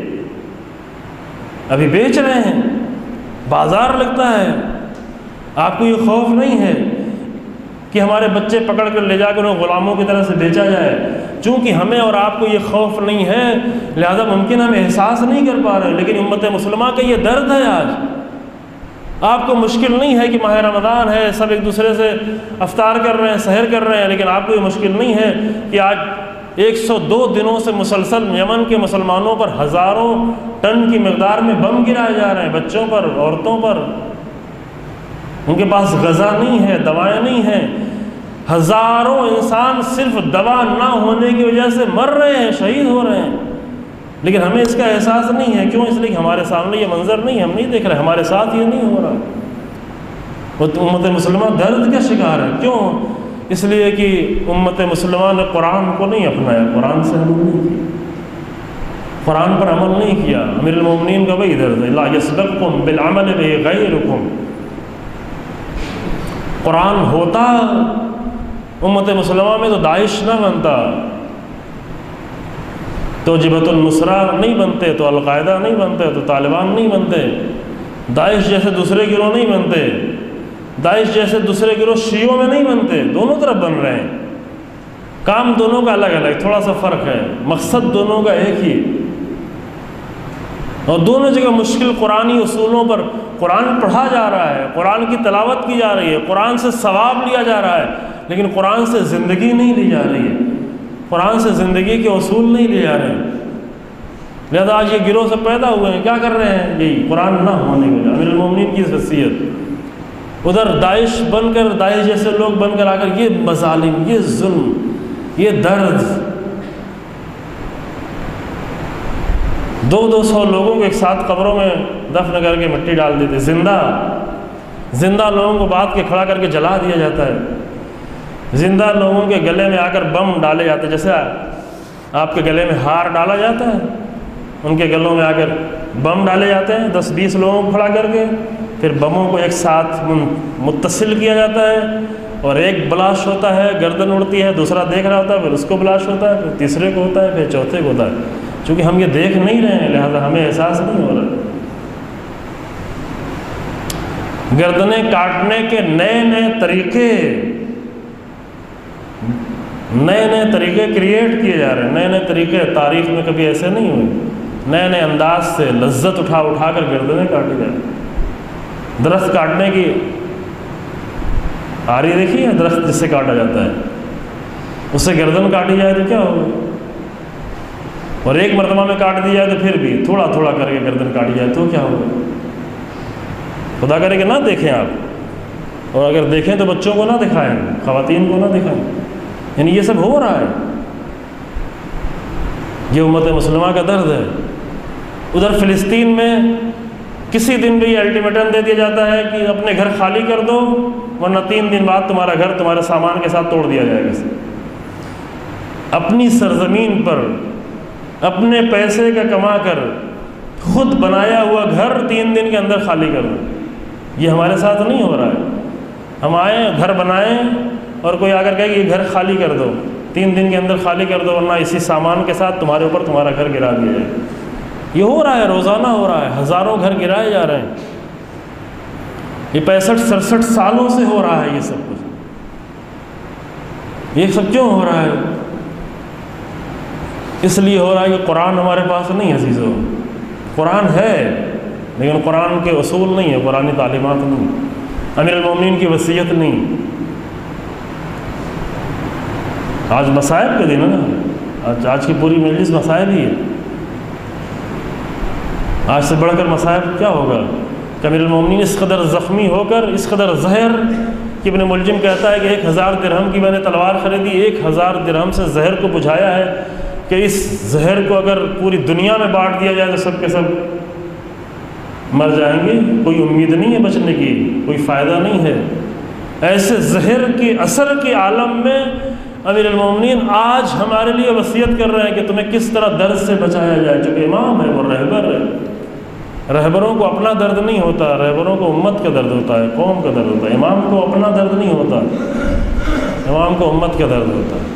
ابھی بیچ رہے ہیں، بازار لگتا ہے۔ آپ کو یہ خوف نہیں ہے کہ ہمارے بچے پکڑ کر لے جا کر انہیں غلاموں کی طرح سے بیچا جائے؟ چونکہ ہمیں اور آپ کو یہ خوف نہیں ہے، لہذا ممکن ہم احساس نہیں کر پا رہے، لیکن امت مسلمہ کا یہ درد ہے۔ آج آپ کو مشکل نہیں ہے کہ ماہ رمضان ہے، سب ایک دوسرے سے افطار کر رہے ہیں، سحر کر رہے ہیں، لیکن آپ کو یہ مشکل نہیں ہے کہ آج 102 دنوں سے مسلسل یمن کے مسلمانوں پر ہزاروں ٹن کی مقدار میں بم گرائے جا رہے ہیں، بچوں پر، عورتوں پر۔ ان کے پاس غذا نہیں ہے، دوائیں نہیں ہیں، ہزاروں انسان صرف دوا نہ ہونے کی وجہ سے مر رہے ہیں، شہید ہو رہے ہیں، لیکن ہمیں اس کا احساس نہیں ہے۔ کیوں؟ اس لیے کہ ہمارے سامنے یہ منظر نہیں ہے، ہم نہیں دیکھ رہے، ہمارے ساتھ یہ نہیں ہو رہا۔ امت مسلمہ درد کا شکار ہے۔ کیوں؟ اس لیے کہ امت مسلمہ نے قرآن کو نہیں اپنایا، قرآن سے عمل نہیں کیا، قرآن پر عمل نہیں کیا۔ امیر المومنین کا وہی درد ہے، لا یسبقکم بالعمل بہ غیرکم۔ قرآن ہوتا امت مسلمہ میں تو داعش نہ بنتا، تو جبہت النصرہ نہیں بنتے، تو القاعدہ نہیں بنتے، تو طالبان نہیں بنتے، داعش جیسے دوسرے گروہ نہیں بنتے، داعش جیسے دوسرے گروہ شیعوں میں نہیں بنتے۔ دونوں طرف بن رہے ہیں، کام دونوں کا الگ الگ، تھوڑا سا فرق ہے، مقصد دونوں کا ایک ہی، اور دونوں جگہ مشکل قرآنی اصولوں پر قرآن پڑھا جا رہا ہے، قرآن کی تلاوت کی جا رہی ہے، قرآن سے ثواب لیا جا رہا ہے، لیکن قرآن سے زندگی نہیں لی جا رہی ہے، قرآن سے زندگی کے اصول نہیں لیے جا رہے ہیں۔ لہذا آج یہ گروہ سے پیدا ہوئے ہیں، کیا کر رہے ہیں؟ یہی قرآن نہ ہونے کی وجہ، امیر المومنین کی وصیت۔ ادھر داعش بن کر، داعش جیسے لوگ بن کر آ کر یہ مظالم، یہ ظلم، یہ درد، 200 لوگوں کو ایک ساتھ قبروں میں دفن کر کے مٹی ڈال دیتے، زندہ لوگوں کو بات کے کھڑا کر کے جلا دیا جاتا ہے، زندہ لوگوں کے گلے میں آ کر بم ڈالے جاتے ہیں، جیسے آپ کے گلے میں ہار ڈالا جاتا ہے، ان کے گلوں میں آ کر بم ڈالے جاتے ہیں، 10-20 لوگوں کو کھڑا کر کے، پھر بموں کو ایک ساتھ متصل کیا جاتا ہے، اور ایک بلاسٹ ہوتا ہے، گردن اڑتی ہے، دوسرا دیکھ رہا ہوتا ہے، پھر اس کو بلاسٹ ہوتا ہے، پھر تیسرے کو ہوتا ہے، پھر چوتھے کو ہوتا ہے۔ چونکہ ہم یہ دیکھ نہیں رہے ہیں، لہذا ہمیں احساس نہیں ہو رہا۔ گردنیں کاٹنے کے نئے طریقے کریٹ کیے جا رہے ہیں، نئے طریقے تاریخ میں کبھی ایسے نہیں ہوئے، نئے انداز سے لذت اٹھا کر گردنیں کاٹی جا رہی ہیں۔ درخت کاٹنے کی آری دیکھی ہے؟ درخت جس سے کاٹا جاتا ہے، اس سے گردن کاٹی جائے تو کیا ہوگا؟ اور ایک مرتبہ میں کاٹ دی جائے تو پھر بھی تھوڑا کر کے گردن کاٹی جائے تو کیا ہوگا؟ خدا کرے کہ نہ دیکھیں آپ، اور اگر دیکھیں تو بچوں کو نہ دکھائیں، خواتین کو نہ دکھائیں، یعنی یہ سب ہو رہا ہے۔ یہ امت مسلمہ کا درد ہے۔ ادھر فلسطین میں کسی دن بھی یہ الٹیمیٹم دے دیا جاتا ہے کہ اپنے گھر خالی کر دو، ورنہ 3 دن بعد تمہارا گھر تمہارے سامان کے ساتھ توڑ دیا جائے گا۔ اپنی سرزمین پر اپنے پیسے کا کما کر خود بنایا ہوا گھر 3 دن کے اندر خالی کر دو، یہ ہمارے ساتھ نہیں ہو رہا ہے۔ ہم آئیں، گھر بنائیں، اور کوئی آ کر کہے کہ یہ گھر خالی کر دو، 3 دن کے اندر خالی کر دو، ورنہ اسی سامان کے ساتھ تمہارے اوپر تمہارا گھر گرا دیا جائے۔ یہ ہو رہا ہے، روزانہ ہو رہا ہے، ہزاروں گھر گرائے جا رہے ہیں۔ یہ 65-67 سالوں سے ہو رہا ہے یہ سب کچھ۔ یہ سب کیوں ہو رہا ہے؟ اس لیے ہو رہا ہے کہ قرآن ہمارے پاس نہیں، عزیزو۔ قرآن ہے لیکن قرآن کے اصول نہیں ہے، قرآنی تعلیمات نہیں، امیر المومنین کی وصیت نہیں۔ آج مصائب کے دن ہے نا، آج کی پوری مجلس مصائب ہی ہے۔ آج سے بڑھ کر مصائب کیا ہوگا کہ امیر المومنین اس قدر زخمی ہو کر، اس قدر زہر کہ ابن ملجم کہتا ہے کہ 1000 درہم کی میں نے تلوار خریدی، 1000 درہم سے زہر کو بجھایا ہے کہ اس زہر کو اگر پوری دنیا میں بانٹ دیا جائے تو سب کے سب مر جائیں گے، کوئی امید نہیں ہے بچنے کی، کوئی فائدہ نہیں ہے۔ ایسے زہر کے اثر کے عالم میں امیر المومنین آج ہمارے لیے وصیت کر رہے ہیں کہ تمہیں کس طرح درد سے بچایا جائے، چونکہ امام ہے، وہ رہبر ہے۔ رہبروں کو اپنا درد نہیں ہوتا، رہبروں کو امت کا درد ہوتا ہے، قوم کا درد ہوتا ہے۔ امام کو اپنا درد نہیں ہوتا، امام کو امت کا درد ہوتا ہے۔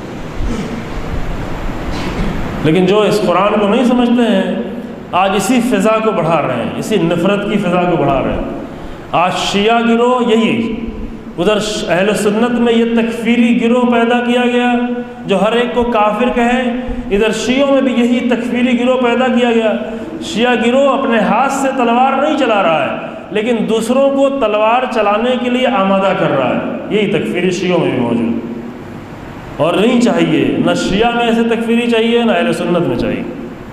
لیکن جو اس قرآن کو نہیں سمجھتے ہیں آج اسی فضا کو بڑھا رہے ہیں، اسی نفرت کی فضا کو بڑھا رہے ہیں۔ آج شیعہ گروہ یہی، ادھر اہل سنت میں یہ تکفیری گروہ پیدا کیا گیا جو ہر ایک کو کافر کہے، ادھر شیعوں میں بھی یہی تکفیری گروہ پیدا کیا گیا۔ شیعہ گروہ اپنے ہاتھ سے تلوار نہیں چلا رہا ہے لیکن دوسروں کو تلوار چلانے کے لیے آمادہ کر رہا ہے، یہی تکفیری شیعوں میں بھی موجود، اور نہیں چاہیے، نہ شیعہ میں ایسے تکفیری چاہیے نہ اہل سنت میں چاہیے۔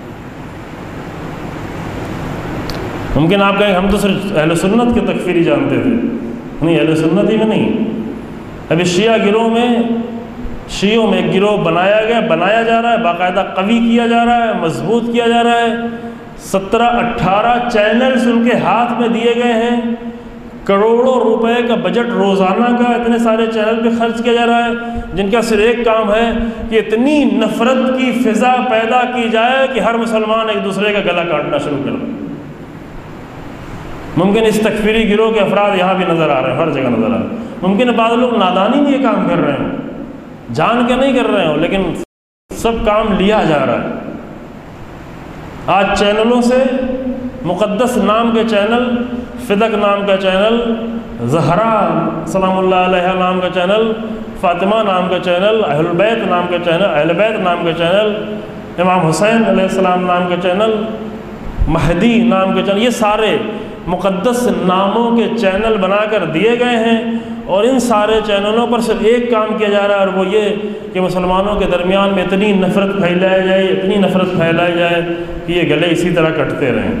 ممکن آپ کہیں ہم تو صرف اہل سنت کے تکفیری جانتے تھے، نہیں، اہل سنت ہی میں نہیں۔ ابھی شیعہ گروہ میں، شیعوں میں ایک گروہ بنایا جا رہا ہے، باقاعدہ قوی کیا جا رہا ہے، مضبوط کیا جا رہا ہے۔ 17-18 چینلز ان کے ہاتھ میں دیے گئے ہیں، کروڑوں روپے کا بجٹ روزانہ کا اتنے سارے چینل پہ خرچ کیا جا رہا ہے، جن کا صرف ایک کام ہے کہ اتنی نفرت کی فضا پیدا کی جائے کہ ہر مسلمان ایک دوسرے کا گلا کاٹنا شروع کر دے۔ ممکن اس تکفیری گروہ کے افراد یہاں بھی نظر آ رہے ہیں، ہر جگہ نظر آ رہے ہیں۔ ممکن بعض لوگ نادانی میں یہ کام کر رہے ہیں، جان کے نہیں کر رہے ہوں، لیکن سب کام لیا جا رہا ہے۔ آج چینلوں سے مقدس نام کے چینل، فدق نام کا چینل، زہرا سلام اللہ علیہ نام کا چینل، فاطمہ نام کا چینل، اہل بیت نام کا چینل، اہل بیت نام کا چینل، امام حسین علیہ السلام نام کا چینل، مہدی نام کے چینل، یہ سارے مقدس ناموں کے چینل بنا کر دیے گئے ہیں، اور ان سارے چینلوں پر صرف ایک کام کیا جا رہا ہے، اور وہ یہ کہ مسلمانوں کے درمیان میں اتنی نفرت پھیلائی جائے، اتنی نفرت پھیلائی جائے کہ یہ گلے اسی طرح کٹتے رہیں۔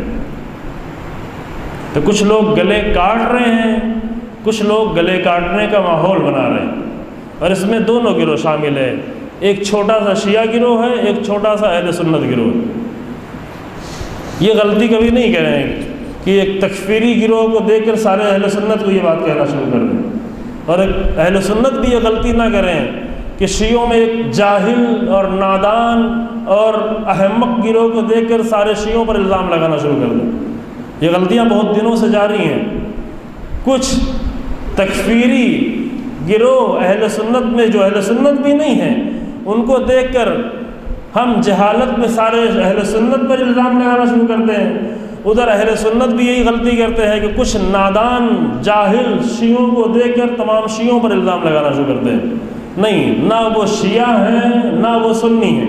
تو کچھ لوگ گلے کاٹ رہے ہیں، کچھ لوگ گلے کاٹنے کا ماحول بنا رہے ہیں، اور اس میں دونوں گروہ شامل ہے، ایک چھوٹا سا شیعہ گروہ ہے، ایک چھوٹا سا اہل سنت گروہ ہے۔ یہ غلطی کبھی نہیں کریں کہ ایک تکفیری گروہ کو دیکھ کر سارے اہل سنت کو یہ بات کہنا شروع کر دیں، اور ایک اہل سنت بھی یہ غلطی نہ کریں کہ شیعوں میں ایک جاہل اور نادان اور احمق گروہ کو دیکھ کر سارے شیعوں پر الزام لگانا شروع کر دیں۔ یہ غلطیاں بہت دنوں سے جاری ہیں۔ کچھ تکفیری گروہ اہل سنت میں جو اہل سنت بھی نہیں ہیں، ان کو دیکھ کر ہم جہالت میں سارے اہل سنت پر الزام لگانا شروع کرتے ہیں۔ ادھر اہل سنت بھی یہی غلطی کرتے ہیں کہ کچھ نادان جاہل شیعوں کو دیکھ کر تمام شیعوں پر الزام لگانا شروع کرتے ہیں۔ نہیں، نہ وہ شیعہ ہیں نہ وہ سنی ہیں،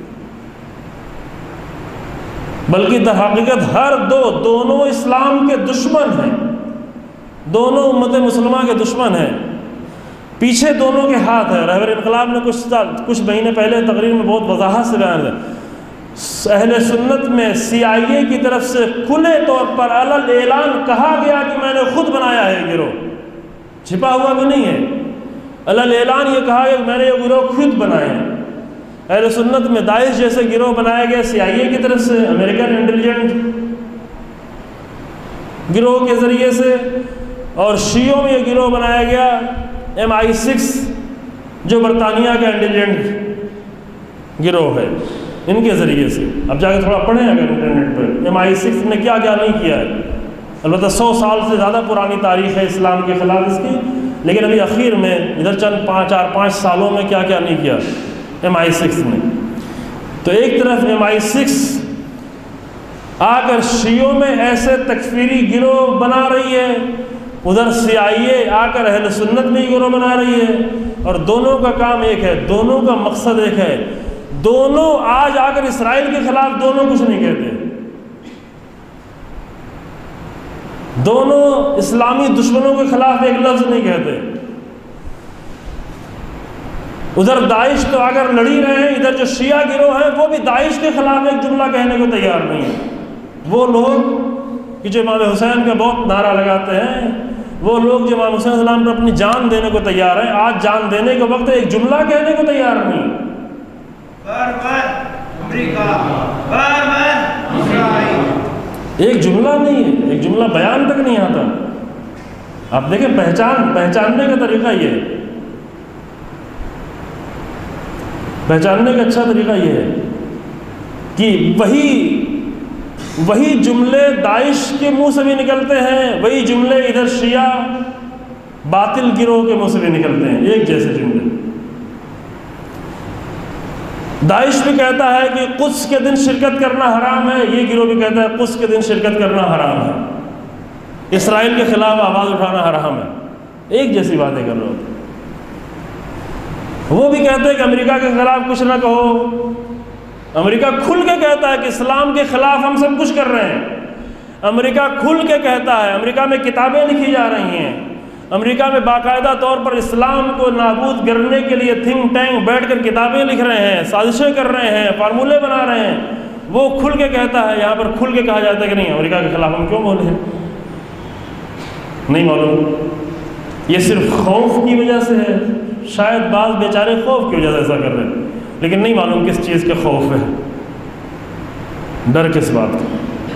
بلکہ در حقیقت دونوں اسلام کے دشمن ہیں، دونوں امت مسلمہ کے دشمن ہیں، پیچھے دونوں کے ہاتھ ہے۔ رہبر انقلاب نے کچھ مہینے پہلے تقریر میں بہت وضاحت سے بیان کیا، اہل سنت میں CIA کی طرف سے کھلے طور پر علل اعلان کہا گیا کہ میں نے خود بنایا ہے گروہ، چھپا ہوا بھی نہیں ہے، علل اعلان یہ کہا گیا کہ میں نے یہ گروہ خود بنائے ہیں۔ اہل سنت میں داعش جیسے گروہ بنائے گئے CIA کی طرف سے، امریکن انٹیلیجنٹ گروہ کے ذریعے سے، اور شیعوں میں یہ گروہ بنایا گیا MI6 جو برطانیہ کا انٹیلیجنٹ گروہ ہے، ان کے ذریعے سے۔ اب جا کے تھوڑا پڑھیں اگر انٹرنیٹ پر، MI6 نے کیا کیا نہیں کیا ہے۔ البتہ 100 سال سے زیادہ پرانی تاریخ ہے اسلام کے خلاف اس کی، لیکن ابھی اخیر میں ادھر چند 4-5 سالوں میں کیا کیا نہیں کیا MI6 نے۔ تو ایک طرف MI6 آ کر شیعوں میں ایسے تکفیری گروہ بنا رہی ہے، ادھر CIA آ کر اہل سنت میں ہی گروہ بنا رہی ہے، اور دونوں کا کام ایک ہے، دونوں کا مقصد ایک ہے۔ دونوں آج آ کر اسرائیل کے خلاف دونوں کچھ نہیں کہتے، دونوں اسلامی دشمنوں کے خلاف ایک لفظ نہیں کہتے۔ ادھر داعش تو اگر لڑی رہے ہیں، ادھر جو شیعہ گروہ ہیں وہ بھی داعش کے خلاف ایک جملہ کہنے کو تیار نہیں ہے۔ وہ لوگ کہ جو امام حسین کا بہت نعرہ لگاتے ہیں، وہ لوگ جو امام حسین علیہ السلام پر اپنی جان دینے کو تیار ہیں، آج جان دینے کے وقت ایک جملہ کہنے کو تیار نہیں۔ ایک جملہ نہیں ہے، ایک جملہ بیان تک نہیں آتا۔ آپ دیکھیں پہچاننے کا طریقہ یہ ہے۔ پہچاننے کا اچھا طریقہ یہ ہے کہ وہی جملے داعش کے منہ سے بھی نکلتے ہیں، وہی جملے ادھر شیعہ باطل گروہ کے منہ سے بھی نکلتے ہیں، ایک جیسے جملے۔ داعش بھی کہتا ہے کہ قدس کے دن شرکت کرنا حرام ہے، یہ گروہ بھی کہتا ہے قدس کے دن شرکت کرنا حرام ہے، اسرائیل کے خلاف آواز اٹھانا حرام ہے، ایک جیسی باتیں کر رہے ہوتے ہیں۔ وہ بھی کہتے ہیں کہ امریکہ کے خلاف کچھ نہ کہو، امریکہ کھل کے کہتا ہے کہ اسلام کے خلاف ہم سب کچھ کر رہے ہیں، امریکہ کھل کے کہتا ہے، امریکہ میں کتابیں لکھی جا رہی ہیں، امریکہ میں باقاعدہ طور پر اسلام کو نابود کرنے کے لیے تھنک ٹینک بیٹھ کر کتابیں لکھ رہے ہیں، سازشیں کر رہے ہیں، فارمولے بنا رہے ہیں، وہ کھل کے کہتا ہے۔ یہاں پر کھل کے کہا جاتا ہے کہ نہیں، امریکہ کے خلاف ہم کیوں بولے ہیں؟ نہیں معلوم، یہ صرف خوف کی وجہ سے ہے، شاید بعض بیچارے خوف کی وجہ سے ایسا کر رہے ہیں، لیکن نہیں معلوم کس چیز کے خوف ہے، ڈر کس بات کا۔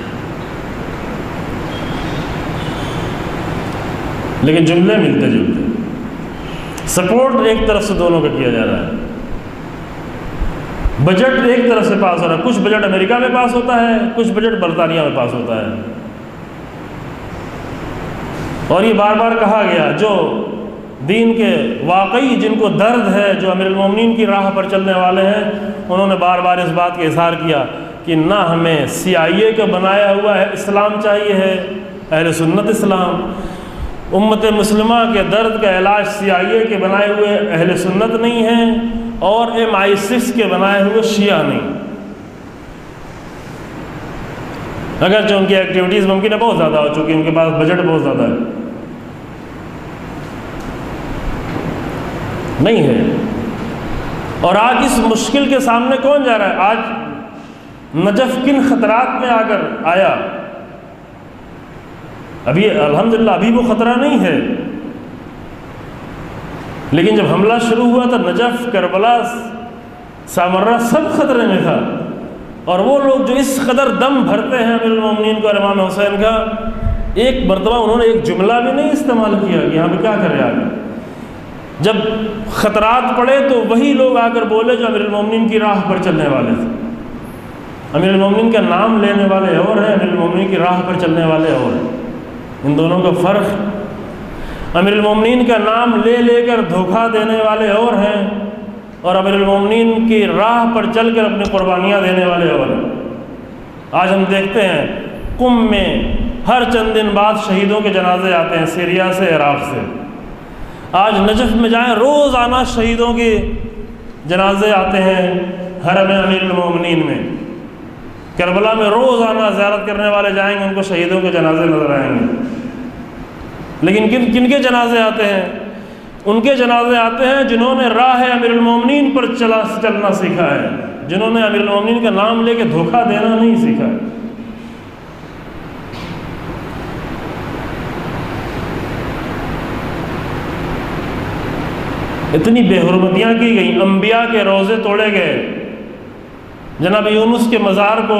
لیکن جملے ملتے جلتے، سپورٹ ایک طرف سے دونوں کا کیا جا رہا ہے، بجٹ ایک طرف سے پاس ہو رہا ہے، کچھ بجٹ امریکہ میں پاس ہوتا ہے، کچھ بجٹ برطانیہ میں پاس ہوتا ہے، اور یہ بار بار کہا گیا جو دین کے واقعی جن کو درد ہے، جو امیر المومنین کی راہ پر چلنے والے ہیں، انہوں نے بار بار اس بات کا اظہار کیا کہ نہ ہمیں CIA کا بنایا ہوا ہے اسلام چاہیے ہے، اہل سنت اسلام، امت مسلمہ کے درد کا علاج CIA کے بنائے ہوئے اہل سنت نہیں ہیں، اور MI6 کے بنائے ہوئے شیعہ نہیں، اگرچہ ان کی ایکٹیویٹیز ممکن ہے بہت زیادہ ہو چکی، ان کے پاس بجٹ بہت زیادہ ہے، نہیں ہے۔ اور آج اس مشکل کے سامنے کون جا رہا ہے؟ آج نجف کن خطرات میں آ کر آیا؟ ابھی الحمدللہ ابھی وہ خطرہ نہیں ہے، لیکن جب حملہ شروع ہوا تو نجف، کربلا، سامرہ سب خطرے میں تھا، اور وہ لوگ جو اس قدر دم بھرتے ہیں امیر المومنین کو اور امام حسین کا، ایک مرتبہ انہوں نے ایک جملہ بھی نہیں استعمال کیا کہ یہاں پہ کیا کرے آگے۔ جب خطرات پڑے تو وہی لوگ آ کر بولے جو امیر المومنین کی راہ پر چلنے والے تھے۔ امیر المومنین کا نام لینے والے اور ہیں، امیر المومنین کی راہ پر چلنے والے اور ہیں، ان دونوں کا فرق، امیر المومنین کا نام لے لے کر دھوکہ دینے والے اور ہیں، اور امیر المومنین کی راہ پر چل کر اپنی قربانیاں دینے والے اور ہیں۔ آج ہم دیکھتے ہیں قم میں ہر چند دن بعد شہیدوں کے جنازے آتے ہیں، سیریا سے، عراق سے۔ آج نجف میں جائیں روزانہ شہیدوں کے جنازے آتے ہیں حرم امیر المومنین میں، کربلا میں روزانہ زیارت کرنے والے جائیں گے، ان کو شہیدوں کے جنازے نظر آئیں گے، لیکن کن کے جنازے آتے ہیں؟ ان کے جنازے آتے ہیں جنہوں نے راہ امیر المومنین پر چلنا سیکھا ہے، جنہوں نے امیر المومنین کا نام لے کے دھوکہ دینا نہیں سیکھا ہے۔ اتنی بے حرمتیاں کی گئیں، انبیاء کے روزے توڑے گئے، جناب یونس کے مزار کو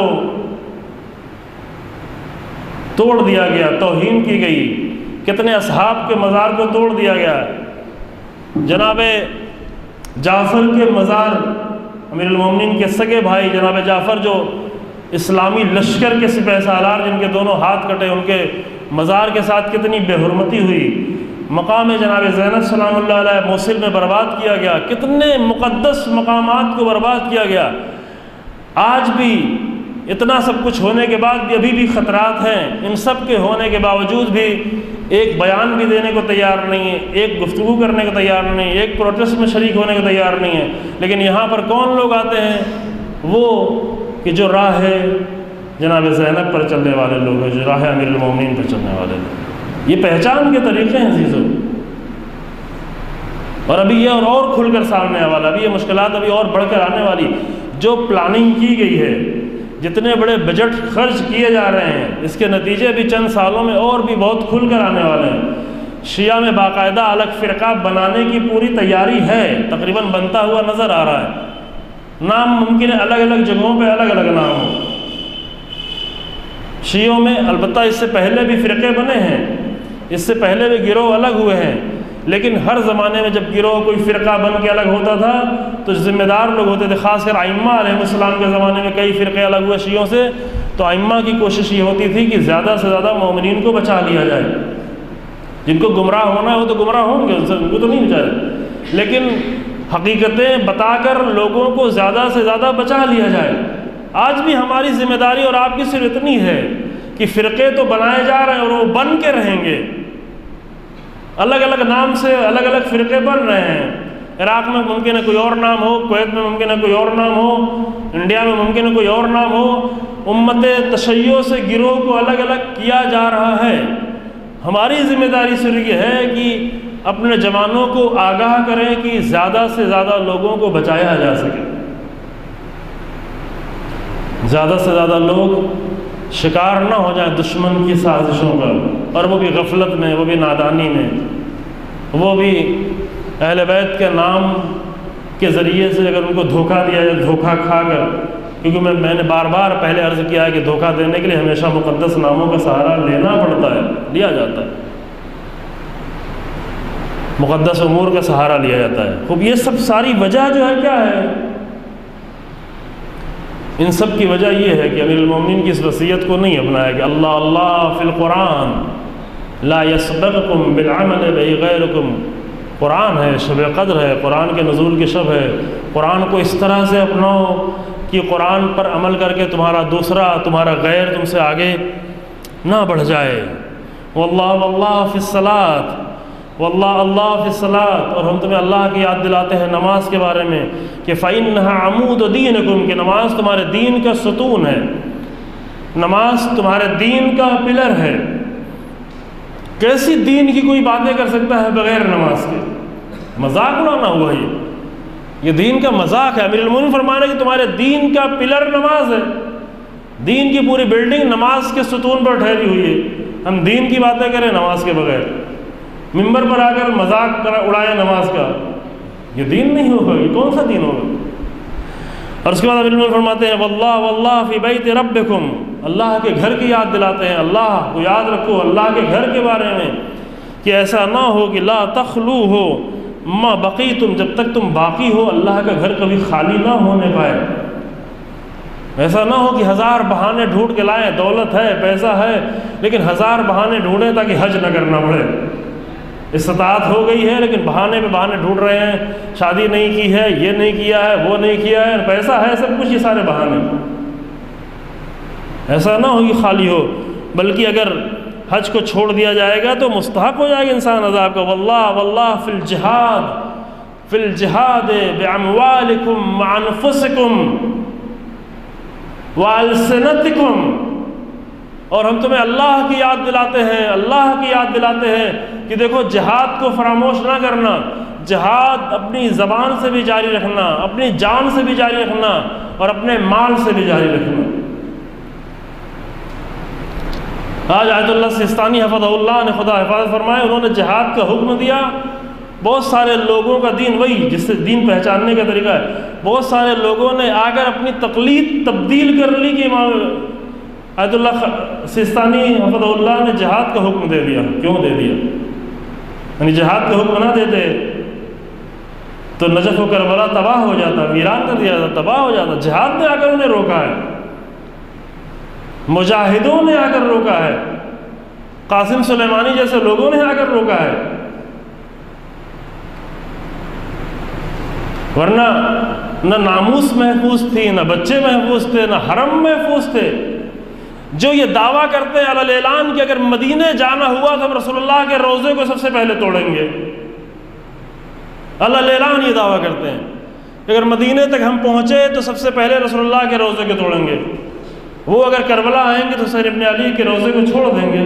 توڑ دیا گیا، توہین کی گئی، کتنے اصحاب کے مزار کو توڑ دیا گیا، جناب جعفر کے مزار، امیر المومنین کے سگے بھائی جناب جعفر جو اسلامی لشکر کے سپہ سالار جن کے دونوں ہاتھ کٹے، ان کے مزار کے ساتھ کتنی بے حرمتی ہوئی۔ مقام جناب زینب سلام اللہ علیہ موصل میں برباد کیا گیا، کتنے مقدس مقامات کو برباد کیا گیا۔ آج بھی اتنا سب کچھ ہونے کے بعد بھی ابھی بھی خطرات ہیں، ان سب کے ہونے کے باوجود بھی ایک بیان بھی دینے کو تیار نہیں ہے، ایک گفتگو کرنے کو تیار نہیں ہے، ایک پروٹیسٹ میں شریک ہونے کو تیار نہیں ہے۔ لیکن یہاں پر کون لوگ آتے ہیں؟ وہ کہ جو راہ ہے جناب زینب پر چلنے والے لوگ ہیں، جو راہ امیر المومنین پر چلنے والے لوگ، یہ پہچان کے طریقے ہیں عزیزوں۔ اور ابھی یہ اور کھل کر سامنے آنے والا، ابھی یہ مشکلات ابھی اور بڑھ کر آنے والی، جو پلاننگ کی گئی ہے، جتنے بڑے بجٹ خرچ کیے جا رہے ہیں، اس کے نتیجے بھی چند سالوں میں اور بھی بہت کھل کر آنے والے ہیں۔ شیعہ میں باقاعدہ الگ فرقہ بنانے کی پوری تیاری ہے، تقریباً بنتا ہوا نظر آ رہا ہے، نام ممکن ہے الگ الگ جگہوں پہ الگ الگ نام ہو۔ شیعوں میں البتہ اس سے پہلے بھی فرقے بنے ہیں، اس سے پہلے بھی گروہ الگ ہوئے ہیں، لیکن ہر زمانے میں جب گروہ کوئی فرقہ بن کے الگ ہوتا تھا تو ذمہ دار لوگ ہوتے تھے، خاص کر ائمہ علیہ السلام کے زمانے میں کئی فرقے الگ ہوئے شیعوں سے، تو ائمہ کی کوشش یہ ہوتی تھی کہ زیادہ سے زیادہ مومنین کو بچا لیا جائے۔ جن کو گمراہ ہونا ہے وہ تو گمراہ ہوں گے، ان کو تو نہیں بچایا، لیکن حقیقتیں بتا کر لوگوں کو زیادہ سے زیادہ بچا لیا جائے۔ آج بھی ہماری ذمہ داری اور آپ کی صرف اتنی ہے کہ فرقے تو بنائے جا رہے ہیں اور وہ بن کے رہیں گے، الگ الگ نام سے الگ الگ فرقے بن رہے ہیں۔ عراق میں ممکن ہے کوئی اور نام ہو، کویت میں ممکن ہے کوئی اور نام ہو، انڈیا میں ممکن ہے کوئی اور نام ہو۔ امت تشیع سے گروہ کو الگ الگ کیا جا رہا ہے۔ ہماری ذمہ داری صرف یہ ہے کہ اپنے جوانوں کو آگاہ کریں کہ زیادہ سے زیادہ لوگوں کو بچایا جا سکے، زیادہ سے زیادہ لوگ شکار نہ ہو جائیں دشمن کی سازشوں کا، اور وہ بھی غفلت میں، وہ بھی نادانی میں، وہ بھی اہل بیت کے نام کے ذریعے سے اگر ان کو دھوکہ دیا جائے، دھوکہ کھا کر، کیونکہ میں نے بار بار پہلے عرض کیا ہے کہ دھوکہ دینے کے لیے ہمیشہ مقدس ناموں کا سہارا لینا پڑتا ہے، لیا جاتا ہے، مقدس امور کا سہارا لیا جاتا ہے۔ خوب یہ سب ساری وجہ جو ہے کیا ہے؟ ان سب کی وجہ یہ ہے کہ امیر المومنین کی اس وصیت کو نہیں اپنایا کہ اللہ اللہ فی القرآن لا یسبقکم بالعمل بہ غیرکم۔ قرآن ہے، شب قدر ہے، قرآن کے نزول کی شب ہے، قرآن کو اس طرح سے اپناؤ کہ قرآن پر عمل کر کے تمہارا غیر تم سے آگے نہ بڑھ جائے۔ واللہ واللہ فی الصلاۃ، واللہ اللہ فی الصلاۃ، اور ہم تمہیں اللہ کی یاد دلاتے ہیں نماز کے بارے میں کہ فإنها عمود دینکم، کہ نماز تمہارے دین کا ستون ہے، نماز تمہارے دین کا پلر ہے۔ کیسی دین کی کوئی باتیں کر سکتا ہے بغیر نماز کے؟ مذاق اڑانا ہوا یہ دین کا مذاق ہے۔ امیر المومنین فرما رہے ہیں کہ تمہارے دین کا پلر نماز ہے، دین کی پوری بلڈنگ نماز کے ستون پر ٹھہری ہوئی ہے۔ ہم دین کی باتیں کریں نماز کے بغیر، ممبر پر آ کر مذاق اڑائے نماز کا، یہ دین نہیں ہوگا، یہ کون سا دین ہوگا؟ اور اس کے بعد امیر المومنین فرماتے ہیں واللہ واللہ فی بیت ربکم، اللہ کے گھر کی یاد دلاتے ہیں، اللہ کو یاد رکھو اللہ کے گھر کے بارے میں کہ ایسا نہ ہو کہ لا تخلو ہو ما بقیتم، جب تک تم باقی ہو اللہ کا گھر کبھی خالی نہ ہونے پائے۔ ایسا نہ ہو کہ ہزار بہانے ڈھونڈ کے لائیں، دولت ہے، پیسہ ہے، لیکن ہزار بہانے ڈھونڈیں تاکہ حج نہ کرنا پڑے۔ استطاعت ہو گئی ہے لیکن بہانے پہ بہانے ڈھونڈ رہے ہیں، شادی نہیں کی ہے، یہ نہیں کیا ہے، وہ نہیں کیا ہے، پیسہ ہے، سب کچھ، یہ سارے بہانے۔ ایسا نہ ہو کہ خالی ہو، بلکہ اگر حج کو چھوڑ دیا جائے گا تو مستحق ہو جائے گا انسان عذاب کا۔ واللہ واللہ فی الجہاد، فی الجہاد باموالکم وانفسکم والسنتکم، اور ہم تمہیں اللہ کی یاد دلاتے ہیں، اللہ کی یاد دلاتے ہیں کہ دیکھو جہاد کو فراموش نہ کرنا، جہاد اپنی زبان سے بھی جاری رکھنا، اپنی جان سے بھی جاری رکھنا، اور اپنے مال سے بھی جاری رکھنا۔ آج آیت اللہ سستانی حفظہ اللہ نے خدا حفاظت فرمائے، انہوں نے جہاد کا حکم دیا۔ بہت سارے لوگوں کا دین وہی جس سے دین پہچاننے کا طریقہ ہے، بہت سارے لوگوں نے آ کر اپنی تقلید تبدیل کر لی کہ آیت اللہ سستانی حفظہ اللہ نے جہاد کا حکم دے دیا۔ کیوں دے دیا؟ یعنی جہاد کا حکم نہ دیتے تو نجف و کربلا تباہ ہو جاتا، ویران کر دیا جاتا، تباہ ہو جاتا۔ جہاد نے آ کر انہیں روکا ہے، مجاہدوں نے آ کر روکا ہے، قاسم سلیمانی جیسے لوگوں نے آ کر روکا ہے، ورنہ نہ ناموس محفوظ تھی، نہ بچے محفوظ تھے، نہ حرم محفوظ تھے۔ جو یہ دعویٰ کرتے ہیں علی اعلان کہ اگر مدینے جانا ہوا تو ہم رسول اللہ کے روضے کو سب سے پہلے توڑیں گے، علی اعلان یہ دعویٰ کرتے ہیں کہ اگر مدینے تک ہم پہنچے تو سب سے پہلے رسول اللہ کے روضے کو توڑیں گے، وہ اگر کربلا آئیں گے تو حسین ابن علی کے روضے کو چھوڑ دیں گے،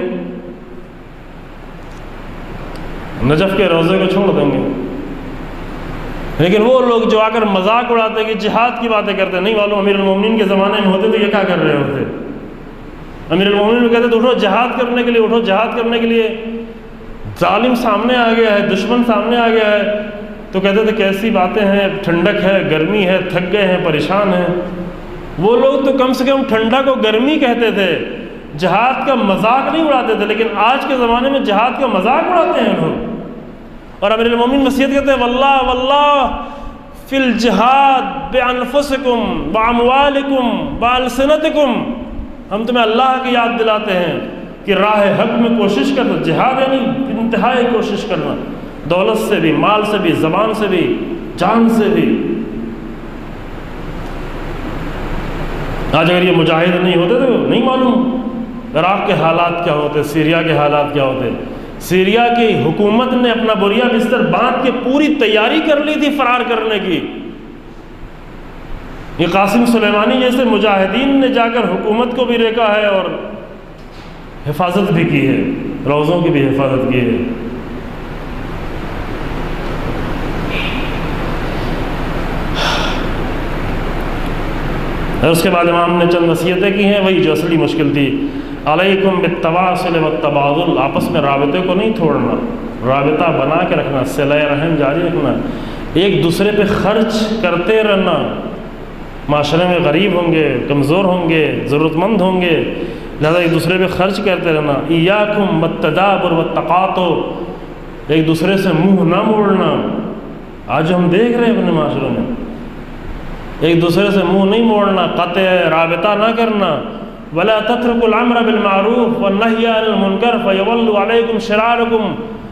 نجف کے روضے کو چھوڑ دیں گے۔ لیکن وہ لوگ جو آ کر مذاق اڑاتے کہ جہاد کی باتیں کرتے، نہیں معلوم امیر المومنین کے زمانے میں ہوتے تو یہ کیا کر رہے ہوتے؟ امیر المومنین کہتے تو اٹھو جہاد کرنے کے لیے، اٹھو جہاد کرنے کے لیے، ظالم سامنے آ گیا ہے، دشمن سامنے آ گیا ہے، تو کہتے تھے کیسی باتیں ہیں، ٹھنڈک ہے، گرمی ہے، تھک گئے ہیں، پریشان ہیں۔ وہ لوگ تو کم سے کم ٹھنڈک و گرمی کہتے تھے، جہاد کا مذاق نہیں اڑاتے تھے، لیکن آج کے زمانے میں جہاد کا مذاق اڑاتے ہیں لوگ۔ اور امیر المومنین وصیت کرتے ہیں واللہ واللہ فی الجہاد بانفسکم باموالکم بالسنتکم، ہم تمہیں اللہ کی یاد دلاتے ہیں کہ راہ حق میں کوشش کرنا، جہاد یعنی انتہائی کوشش کرنا، دولت سے بھی، مال سے بھی، زبان سے بھی، جان سے بھی۔ آج اگر یہ مجاہد نہیں ہوتے تو نہیں معلوم عراق کے حالات کیا ہوتے، سیریا کے حالات کیا ہوتے۔ سیریا کی حکومت نے اپنا بوریا بستر باندھ کے پوری تیاری کر لی تھی فرار کرنے کی۔ یہ قاسم سلیمانی جیسے مجاہدین نے جا کر حکومت کو بھی روکا ہے اور حفاظت بھی کی ہے، روزوں کی بھی حفاظت کی ہے۔ اور اس کے بعد امام نے چند وصیتیں کی ہیں، وہی جو اصلی مشکل تھی، علیکم بالتواصل والتبادل، آپس میں رابطے کو نہیں توڑنا، رابطہ بنا کے رکھنا، صلہ رحم جاری رکھنا، ایک دوسرے پہ خرچ کرتے رہنا۔ معاشرے میں غریب ہوں گے، کمزور ہوں گے، ضرورت مند ہوں گے، لہذا ایک دوسرے پہ خرچ کرتے رہنا۔ ایاکم والتدابر والتقاطع، ایک دوسرے سے منہ نہ موڑنا۔ آج ہم دیکھ رہے ہیں اپنے معاشرے میں ایک دوسرے سے منہ نہیں موڑنا، قطع رابطہ نہ کرنا۔ ولا تتركوا الامر بالمعروف والنهي عن المنکر فیولوا علیکم شرارکم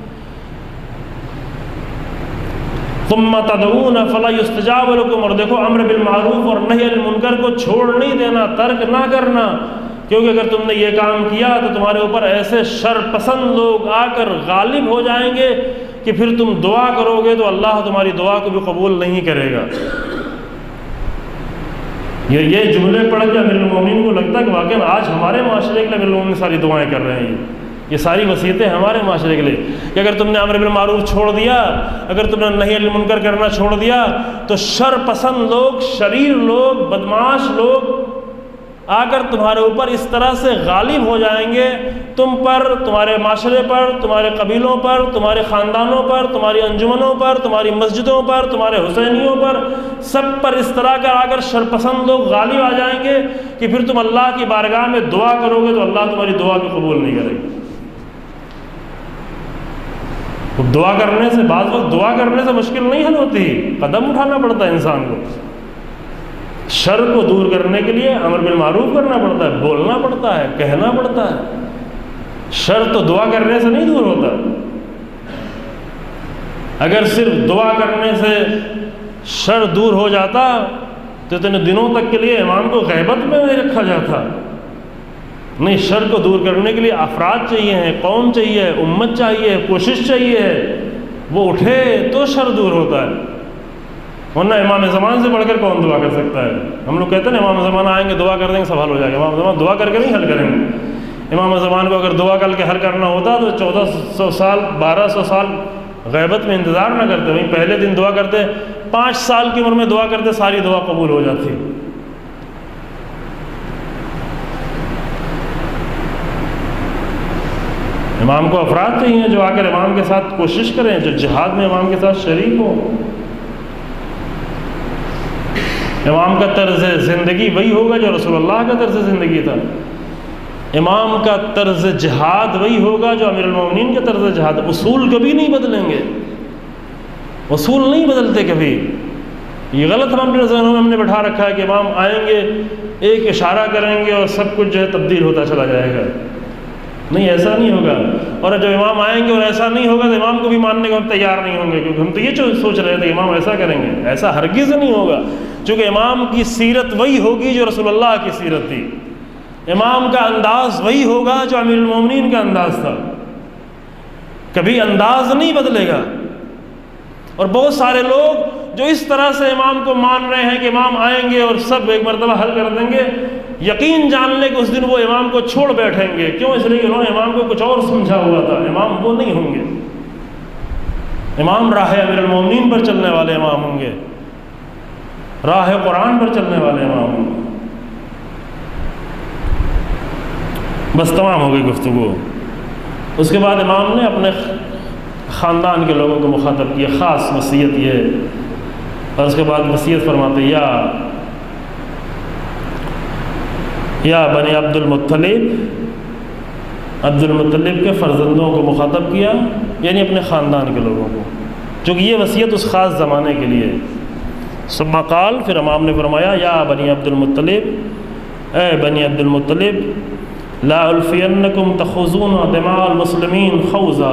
ثم تدعون فلا يستجاب لكم، اور دیکھو امر بالمعروف اور نہی عن المنکر کو چھوڑ نہیں دینا، ترک نہ کرنا، کیونکہ اگر تم نے یہ کام کیا تو تمہارے اوپر ایسے شر پسند لوگ آ کر غالب ہو جائیں گے کہ پھر تم دعا کرو گے تو اللہ تمہاری دعا کو بھی قبول نہیں کرے گا۔ یہ جملے پڑھ کے امیر المومنین کو لگتا ہے کہ واقعاً آج ہمارے معاشرے کے لیے امیر المومنین ساری دعائیں کر رہے ہیں، یہ ساری وصیتیں ہمارے معاشرے کے لیے کہ اگر تم نے امر بالمعروف چھوڑ دیا، اگر تم نے نہی عن المنکر کرنا چھوڑ دیا تو شر پسند لوگ، شریر لوگ، بدمعاش لوگ آ کر تمہارے اوپر اس طرح سے غالب ہو جائیں گے، تم پر، تمہارے معاشرے پر، تمہارے قبیلوں پر، تمہارے خاندانوں پر، تمہاری انجمنوں پر، تمہاری مسجدوں پر، تمہارے حسینیوں پر، سب پر اس طرح کا آ کر شرپسند لوگ غالب آ جائیں گے کہ پھر تم اللہ کی بارگاہ میں دعا کرو گے تو اللہ تمہاری دعا کو قبول نہیں کرے گا۔ دعا کرنے سے، بعض وقت دعا کرنے سے مشکل نہیں حل ہوتی، قدم اٹھانا پڑتا ہے انسان کو، شر کو دور کرنے کے لیے امر بالمعروف کرنا پڑتا ہے، بولنا پڑتا ہے، کہنا پڑتا ہے۔ شر تو دعا کرنے سے نہیں دور ہوتا۔ اگر صرف دعا کرنے سے شر دور ہو جاتا تو اتنے دنوں تک کے لیے امام کو غیبت میں نہیں رکھا جاتا۔ نہیں، شر کو دور کرنے کے لیے افراد چاہیے ہیں، قوم چاہیے، امت چاہیے، کوشش چاہیے ہے، وہ اٹھے تو شر دور ہوتا ہے، ورنہ امام زمان سے بڑھ کر کون دعا کر سکتا ہے؟ ہم لوگ کہتے ہیں نا امام زمان آئیں گے دعا کر دیں گے سب حل ہو جائے گا، امام زمان دعا کر کے نہیں حل کریں گے۔ امام زمان کو اگر دعا کر کے حل کرنا ہوتا تو 1400 سال 1200 سال غیبت میں انتظار نہ کرتے، وہیں پہلے دن دعا کرتے، 5 سال کی عمر میں دعا کرتے، ساری دعا قبول ہو جاتی۔ امام کو افراد چاہیے جو آ کر امام کے ساتھ کوشش کریں، جو جہاد میں امام کے ساتھ شریک ہو۔ امام کا طرز زندگی وہی ہوگا جو رسول اللہ کا طرز زندگی تھا، امام کا طرز جہاد وہی ہوگا جو امیر المومنین کا طرز جہاد۔ اصول کبھی نہیں بدلیں گے، اصول نہیں بدلتے کبھی۔ یہ غلط ہم اپنے ذہنوں میں ہم نے بٹھا رکھا ہے کہ امام آئیں گے، ایک اشارہ کریں گے اور سب کچھ جو ہے تبدیل ہوتا چلا جائے گا۔ نہیں، ایسا نہیں ہوگا، اور جب امام آئیں گے اور ایسا نہیں ہوگا تو امام کو بھی ماننے کو ہم تیار نہیں ہوں گے، کیونکہ ہم تو یہ سوچ رہے تھے کہ امام ایسا کریں گے، ایسا ہرگز نہیں ہوگا، چونکہ امام کی سیرت وہی ہوگی جو رسول اللہ کی سیرت تھی، امام کا انداز وہی ہوگا جو امیر المومنین کا انداز تھا، کبھی انداز نہیں بدلے گا۔ اور بہت سارے لوگ جو اس طرح سے امام کو مان رہے ہیں کہ امام آئیں گے اور سب ایک مرتبہ حل کر دیں گے، یقین جان لیں کہ اس دن وہ امام کو چھوڑ بیٹھیں گے۔ کیوں؟ اس لیے کہ انہوں نے امام کو کچھ اور سمجھا ہوا تھا، امام وہ نہیں ہوں گے۔ امام راہ امیر المومنین پر چلنے والے امام ہوں گے، راہ قرآن پر چلنے والے امام ہوں گے۔ بس تمام ہو گئی گفتگو۔ اس کے بعد امام نے اپنے خاندان کے لوگوں کو مخاطب کیا، خاص وصیت یہ، اور اس کے بعد وصیت فرماتے یا بنی عبد المطلب کے فرزندوں کو مخاطب کیا، یعنی اپنے خاندان کے لوگوں کو، چونکہ یہ وصیت اس خاص زمانے کے لیے ہے۔ ثم قال، پھر امام نے فرمایا، یا بنی عبد المطلب، اے بنی عبد المطلب، لا الفینکم تخوضون دماء المسلمین خوضا،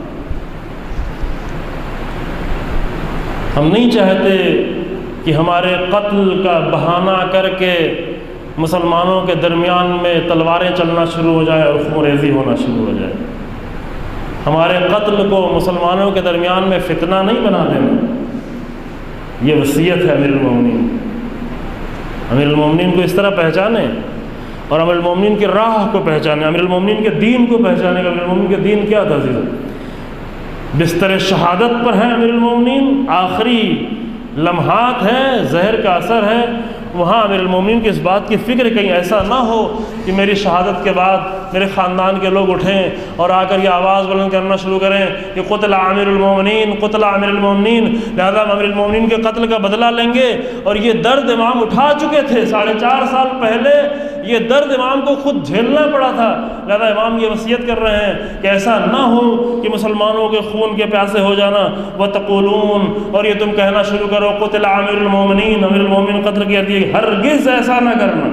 ہم نہیں چاہتے کہ ہمارے قتل کا بہانہ کر کے مسلمانوں کے درمیان میں تلواریں چلنا شروع ہو جائیں اور خون ریزی ہونا شروع ہو جائے۔ ہمارے قتل کو مسلمانوں کے درمیان میں فتنہ نہیں بنا دینا، یہ وصیت ہے امیر المومنین۔ امیر المومنین کو اس طرح پہچانے اور امیر المومنین کی راہ کو پہچانے، امیر المومنین کے دین کو پہچانے۔ امیر المومنین کے دین کیا تھا عزیزو؟ بستر شہادت پر ہے امیر المومنین، آخری لمحات ہیں، زہر کا اثر ہے، وہاں امیر المومنین کی اس بات کی فکر کہیں ایسا نہ ہو کہ میری شہادت کے بعد میرے خاندان کے لوگ اٹھیں اور آ کر یہ آواز بلند کرنا شروع کریں کہ قتل امیر المومنین، قتل امیر المومنین، لہذا ہم امیر المومنین کے قتل کا بدلہ لیں گے۔ اور یہ درد امام اٹھا چکے تھے 4.5 سال پہلے، یہ درد امام کو خود جھیلنا پڑا تھا، لہذا امام یہ وصیت کر رہے ہیں کہ ایسا نہ ہو کہ مسلمانوں کے خون کے پیاسے ہو جانا۔ وَتَقُولُونَ، اور یہ تم کہنا شروع کرو، قتل امیر المومنین، امیر المومنین قتل کیا دیے، ہرگز ایسا نہ کرنا،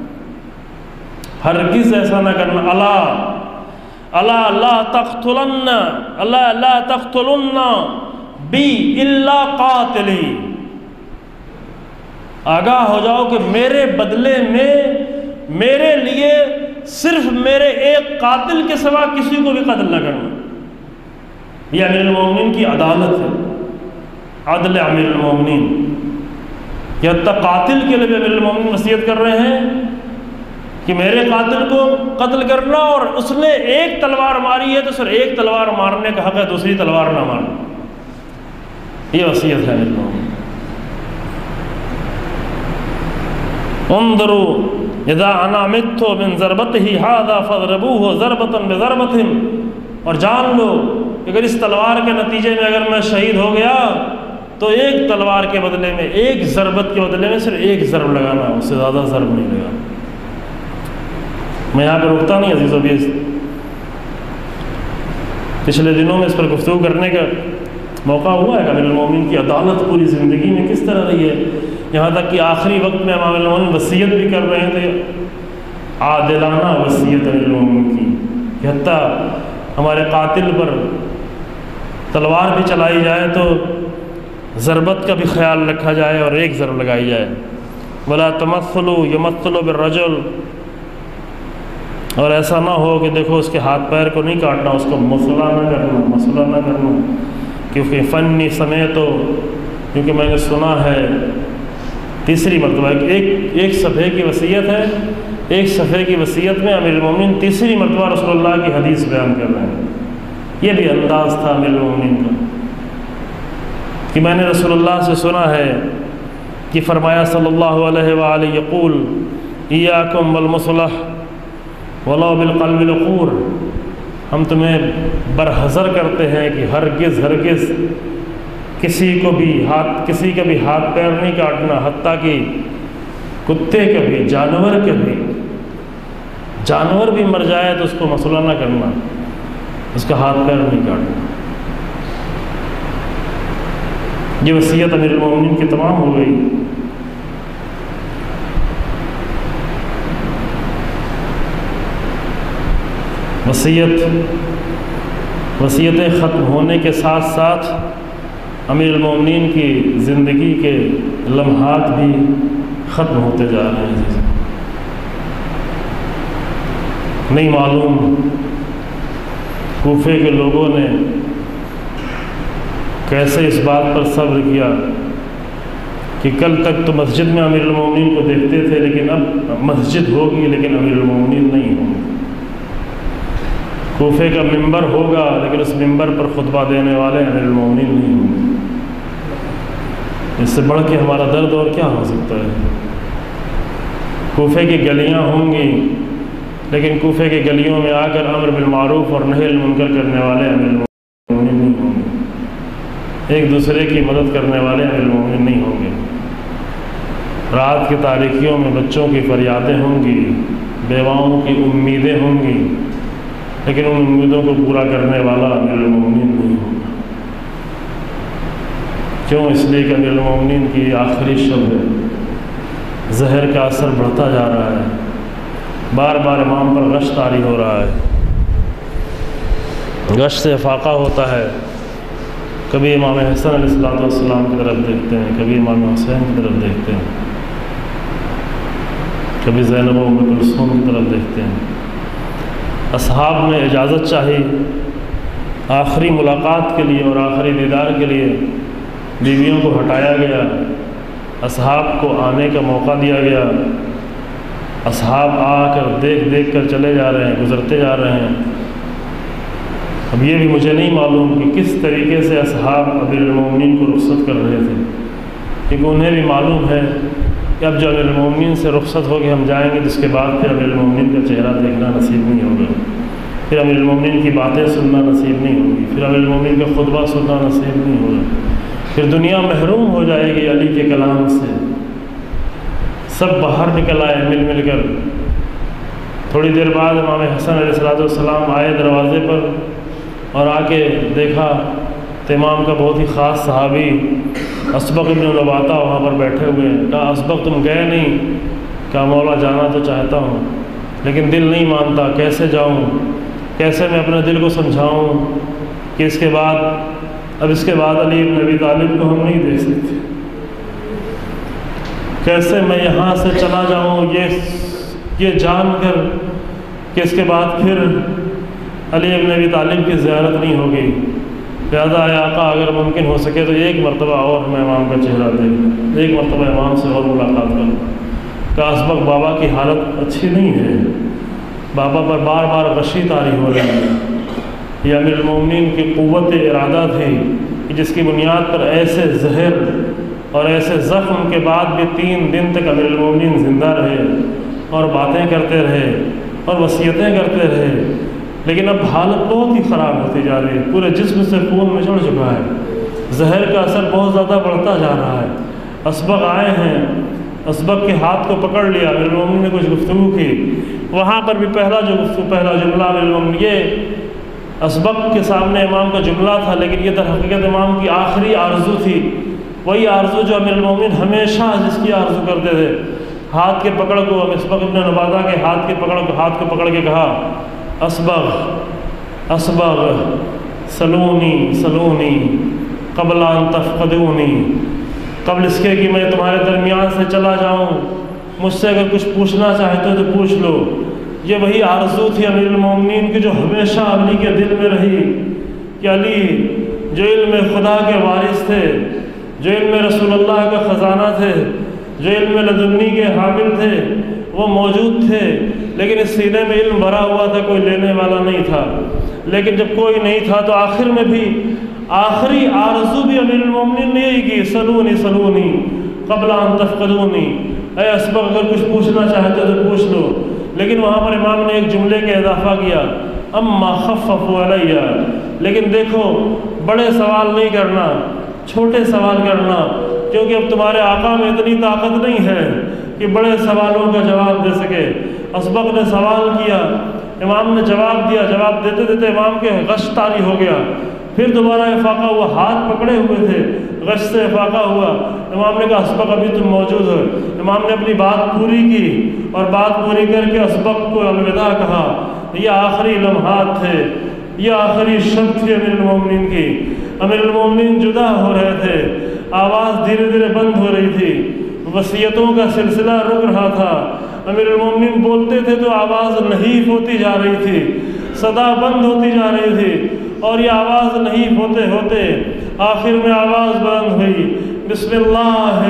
ہرگز ایسا نہ کرنا۔ الا لا تقتلن، الا لا تقتلن بی الا قاتلی، آگاہ ہو جاؤ کہ میرے بدلے میں میرے لیے صرف میرے ایک قاتل کے سوا کسی کو بھی قتل نہ کرنا۔ یہ امیر المومنین کی عدالت ہے، عدل امیر المومنین۔ یہ حتیٰ قاتل کے لیے امیر المومنین وصیت کر رہے ہیں کہ میرے قاتل کو قتل کرنا، اور اس نے ایک تلوار ماری ہے تو صرف ایک تلوار مارنے کا حق ہے، دوسری تلوار نہ مارنا۔ یہ وصیت ہے امیر المومنین۔ انظروا اذا انا مت من ضربته هذا فاضربوه ضربة بضربة، اور جان لو کہ اگر اس تلوار کے نتیجے میں اگر میں شہید ہو گیا تو ایک تلوار کے بدلے میں، ایک ضربت کے بدلے میں صرف ایک ضرب لگانا، اس سے زیادہ ضرب نہیں لگانا۔ میں یہاں پہ رکتا نہیں عزیزو، بھی پچھلے دنوں میں اس پر گفتگو کرنے کا موقع ہوا ہے کہ امیر المومنین کی عدالت پوری زندگی میں کس طرح رہی ہے، یہاں تک کہ آخری وقت میں امام المومنین وصیت بھی کر رہے تھے، عادلانہ وصیت امیر المومنین کی کہ حتیٰ ہمارے قاتل پر تلوار بھی چلائی جائے تو ضربت کا بھی خیال رکھا جائے اور ایک ضرب لگائی جائے۔ ولا تمثلوا یمثل بالرجل، اور ایسا نہ ہو کہ دیکھو اس کے ہاتھ پیر کو نہیں کاٹنا، اس کو مسئلہ نہ کرنا، مسئلہ نہ کرنا، کیونکہ فنی سمیت ہو، کیونکہ میں نے سنا ہے تیسری مرتبہ ایک صفحے کی وصیت ہے، ایک صفحے کی وصیت میں امیر المومنین تیسری مرتبہ رسول اللہ کی حدیث بیان کر رہے ہیں۔ یہ بھی انداز تھا امیر المومنین کا کہ میں نے رسول اللہ سے سنا ہے کہ فرمایا صلی اللہ علیہ وآلہ یقول ایاکم والمصلح ولو بالقلب العقور، ہم تمہیں برحذر کرتے ہیں کہ ہرگز کسی کا بھی ہاتھ پیر نہیں کاٹنا، حتیٰ کہ کتے کا بھی، جانور بھی مر جائے تو اس کو مسئلہ نہ کرنا، اس کا ہاتھ پیر نہیں کاٹنا۔ یہ وصیت امیر المومنین کی تمام ہو گئی۔ وصیتیں ختم ہونے کے ساتھ ساتھ امیر المومنین کی زندگی کے لمحات بھی ختم ہوتے جا رہے ہیں۔ نہیں معلوم کوفے کے لوگوں نے کیسے اس بات پر صبر کیا کہ کل تک تو مسجد میں امیر المومنین کو دیکھتے تھے، لیکن اب مسجد ہوگی لیکن امیر المومنین نہیں ہوں گے۔ کوفے کا ممبر ہوگا لیکن اس ممبر پر خطبہ دینے والے امیر المومنین نہیں ہوں گے۔ اس سے بڑھ کے ہمارا درد اور کیا ہو سکتا ہے؟ کوفے کی گلیاں ہوں گی لیکن کوفے کی گلیوں میں آ کر امر بالمعروف اور نہی المنکر کرنے والے امیر المومنین نہیں ہوں گے، ایک دوسرے کی مدد کرنے والے امیر المومنین نہیں ہوں گے۔ رات کی تاریکیوں میں بچوں کی فریادیں ہوں گی، بیواؤں کی امیدیں ہوں گی، لیکن ان امیدوں کو پورا کرنے والا امیر المومنین نہیں ہوگا۔ کیوں؟ اس لیے کہ امیر المومنین کی آخری شب ہے، زہر کا اثر بڑھتا جا رہا ہے، بار بار امام پر غش طاری ہو رہا ہے، غش سے افاقہ ہوتا ہے۔ کبھی امام حسن علیہ السلام کی طرف دیکھتے ہیں، کبھی امام حسین کی طرف دیکھتے ہیں، کبھی زینب و ام کلثوم کی طرف دیکھتے ہیں۔ اصحاب نے اجازت چاہی آخری ملاقات کے لیے اور آخری دیدار کے لیے، بیویوں کو ہٹایا گیا، اصحاب کو آنے کا موقع دیا گیا۔ اصحاب آ کر دیکھ کر چلے جا رہے ہیں، گزرتے جا رہے ہیں۔ اب یہ بھی مجھے نہیں معلوم کہ کس طریقے سے اصحاب امیر المومنین کو رخصت کر رہے تھے، کیونکہ انہیں بھی معلوم ہے کہ اب جو امیر المومنین سے رخصت ہو کے ہم جائیں گے، جس کے بعد پھر امیر المومنین کا چہرہ دیکھنا نصیب نہیں ہوگا، پھر امیر المومنین کی باتیں سننا نصیب نہیں ہوگی، پھر امیر المومنین کا خطبہ سننا نصیب نہیں ہوگا، پھر دنیا محروم ہو جائے گی علی کے کلام سے۔ سب باہر نکل آئے مل کر۔ تھوڑی دیر بعد امام حسن علیہ السلام آئے دروازے پر اور آ کے دیکھا تو امام کا بہت ہی خاص صحابی اسبق ابن نباتہ وہاں پر بیٹھے ہوئے ہیں۔ کہا اسبق تم گئے نہیں؟ کہا مولا جانا تو چاہتا ہوں لیکن دل نہیں مانتا، کیسے جاؤں؟ کیسے میں اپنے دل کو سمجھاؤں کہ اس کے بعد علی بن ابی طالب کو ہم نہیں دیکھ سکتے، کیسے میں یہاں سے چلا جاؤں یہ جان کر کہ اس کے بعد پھر علی بن ابی طالب کی زیارت نہیں ہوگی۔ لہٰذا اے آقا اگر ممکن ہو سکے تو ایک مرتبہ اور میں امام کا چہرہ دیکھ، ایک مرتبہ امام سے اور ملاقات کروں۔ کہ اسبق بابا کی حالت اچھی نہیں ہے، بابا پر بار بار غشی طاری ہو رہی ہے۔ یہ امیر المومنین کی قوت ارادہ تھی کہ جس کی بنیاد پر ایسے زہر اور ایسے زخم کے بعد بھی 3 دن تک امیر المومنین زندہ رہے اور باتیں کرتے رہے اور وصیتیں کرتے رہے، لیکن اب حالت بہت ہی خراب ہوتی جا رہی ہے، پورے جسم سے خون نچڑ چکا ہے، زہر کا اثر بہت زیادہ بڑھتا جا رہا ہے۔ اسبق آئے ہیں، اسبق کے ہاتھ کو پکڑ لیا، امیر المومنین نے کچھ گفتگو کی، وہاں پر بھی پہلا جملہ امیر المومنین، یہ اسبق کے سامنے امام کا جملہ تھا، لیکن یہ در حقیقت امام کی آخری آرزو تھی، وہی آرزو جو امیر المومنین ہمیشہ جس کی آرزو کرتے تھے۔ ہاتھ کے پکڑ کو اسبق ابن نباتہ کے ہاتھ کو پکڑ کے کہا اسبغ سلونی قبل ان تفقدونی، قبل اس کے کہ میں تمہارے درمیان سے چلا جاؤں مجھ سے اگر کچھ پوچھنا چاہتے ہو تو پوچھ لو۔ یہ وہی آرزو تھی امیر المومنین کی جو ہمیشہ علی کے دل میں رہی، کہ علی جو علم خدا کے وارث تھے، جو علم رسول اللہ کا خزانہ تھے، جو علم لدنی کے حامل تھے، وہ موجود تھے، لیکن اس سینے میں علم بھرا ہوا تھا، کوئی لینے والا نہیں تھا۔ لیکن جب کوئی نہیں تھا تو آخر میں بھی آخری آرزو بھی امیر المومنین نے یہی کی، سلونی قبل ان تفقدونی، اے اسبق اگر کچھ پوچھنا چاہتے تو پوچھ لو۔ لیکن وہاں پر امام نے ایک جملے کا اضافہ کیا، اما خففوا علیہ، لیکن دیکھو بڑے سوال نہیں کرنا، چھوٹے سوال کرنا، کیونکہ اب تمہارے آقا میں اتنی طاقت نہیں ہے کہ بڑے سوالوں کا جواب دے سکے۔ اسبق نے سوال کیا، امام نے جواب دیا، جواب دیتے دیتے امام کے غش طاری ہو گیا، پھر دوبارہ افاقہ ہوا، ہاتھ پکڑے ہوئے تھے، غش سے افاقہ ہوا۔ امام نے کہا اسبق ابھی تم موجود ہو۔ امام نے اپنی بات پوری کی اور بات پوری کر کے اسبق کو الوداع کہا۔ یہ آخری لمحات تھے، یہ آخری شب تھی امیر المومنین کی۔ امیر المومنین جدا ہو رہے تھے، آواز دھیرے دھیرے بند ہو رہی تھی، وصیتوں کا سلسلہ رک رہا تھا۔ امیر المومنین بولتے تھے تو آواز نحیف ہوتی جا رہی تھی، صدا بند ہوتی جا رہی تھی، اور یہ آواز نحیف ہوتے ہوتے آخر میں آواز بند ہوئی، بسم اللہ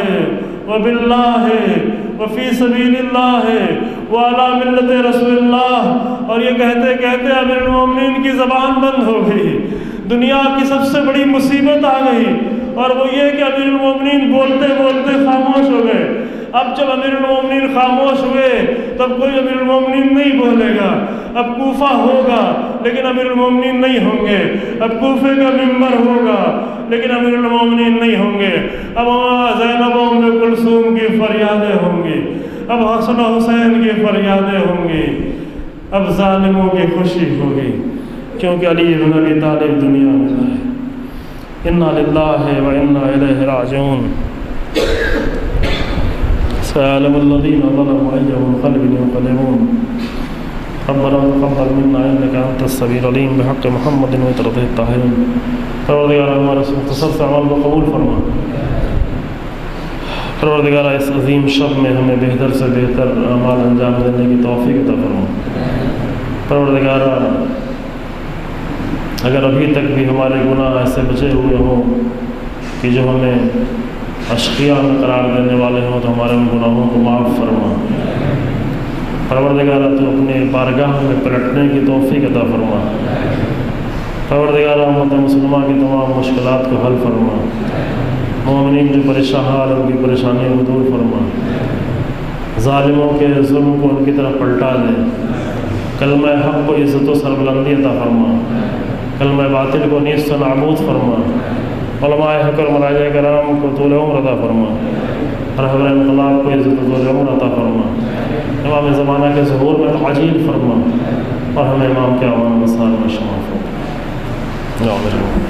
وباللہ وفی سبیل اللہ وعلی ملت رسول اللہ، اور یہ کہتے کہتے امیر المومنین کی زبان بند ہو گئی۔ دنیا کی سب سے بڑی مصیبت آ گئی، اور وہ یہ کہ امیر المومنین بولتے بولتے خاموش ہو گئے۔ اب جب امیر المومنین خاموش ہوئے تب کوئی امیر المومنین نہیں بولے گا، اب کوفہ ہوگا لیکن امیر المومنین نہیں ہوں گے، اب کوفے کا منبر ہوگا لیکن امیر المومنین نہیں ہوں گے، اب زینب و ام کلثوم کی فریادیں ہوں گی، اب حسن و حسین کی فریادیں ہوں گی۔ اب ظالموں کی خوشی ہوگی کیونکہ علی بن ابی طالب دنیا میں ہے۔ انا للہ و انا الیہ راجعون۔ سيعلم الذين ظلموا أي منقلب ينقلبون۔ ربنا تقبل منا إنك أنت السميع العليم بحق محمد وطرته الطاهرين۔ پروردگار ہمارے اس مختصر سے عمل کو قبول فرما۔ پروردگار اس عظیم شب میں ہمیں بہتر سے بہتر اعمال انجام دینے کی توفیق عطا فرما۔ پروردگار اگر ابھی تک بھی ہمارے گناہ ایسے بچے ہوئے ہوں کہ جو ہمیں اشقیاء میں قرار دینے والے ہوں تو ہمارے ان گناہوں کو معاف فرما۔ پروردگار تو اپنے بارگاہ میں پلٹنے کی توفیق عطا فرما۔ پروردگار امت مسلمہ کی تمام مشکلات کو حل فرما۔ مومنین جو پریشان حال ان کی پریشانیوں کو دور فرما۔ ظالموں کے ظلم کو ان کی طرف پلٹا دے۔ کلمہ حق کو عزت و سربلندی عطا فرما۔ کلمہ باطل کو نیست و نابود فرما۔ علماء حق اور مراجع کرام کو طول عمر عطا فرما۔ رہبر انقلاب کو عزت و طول عمر عطا فرما۔ امام زمانہ کے ظہور میں تعجیل فرما اور ہمیں امام کے اعوان و انصار میں شامل فرما۔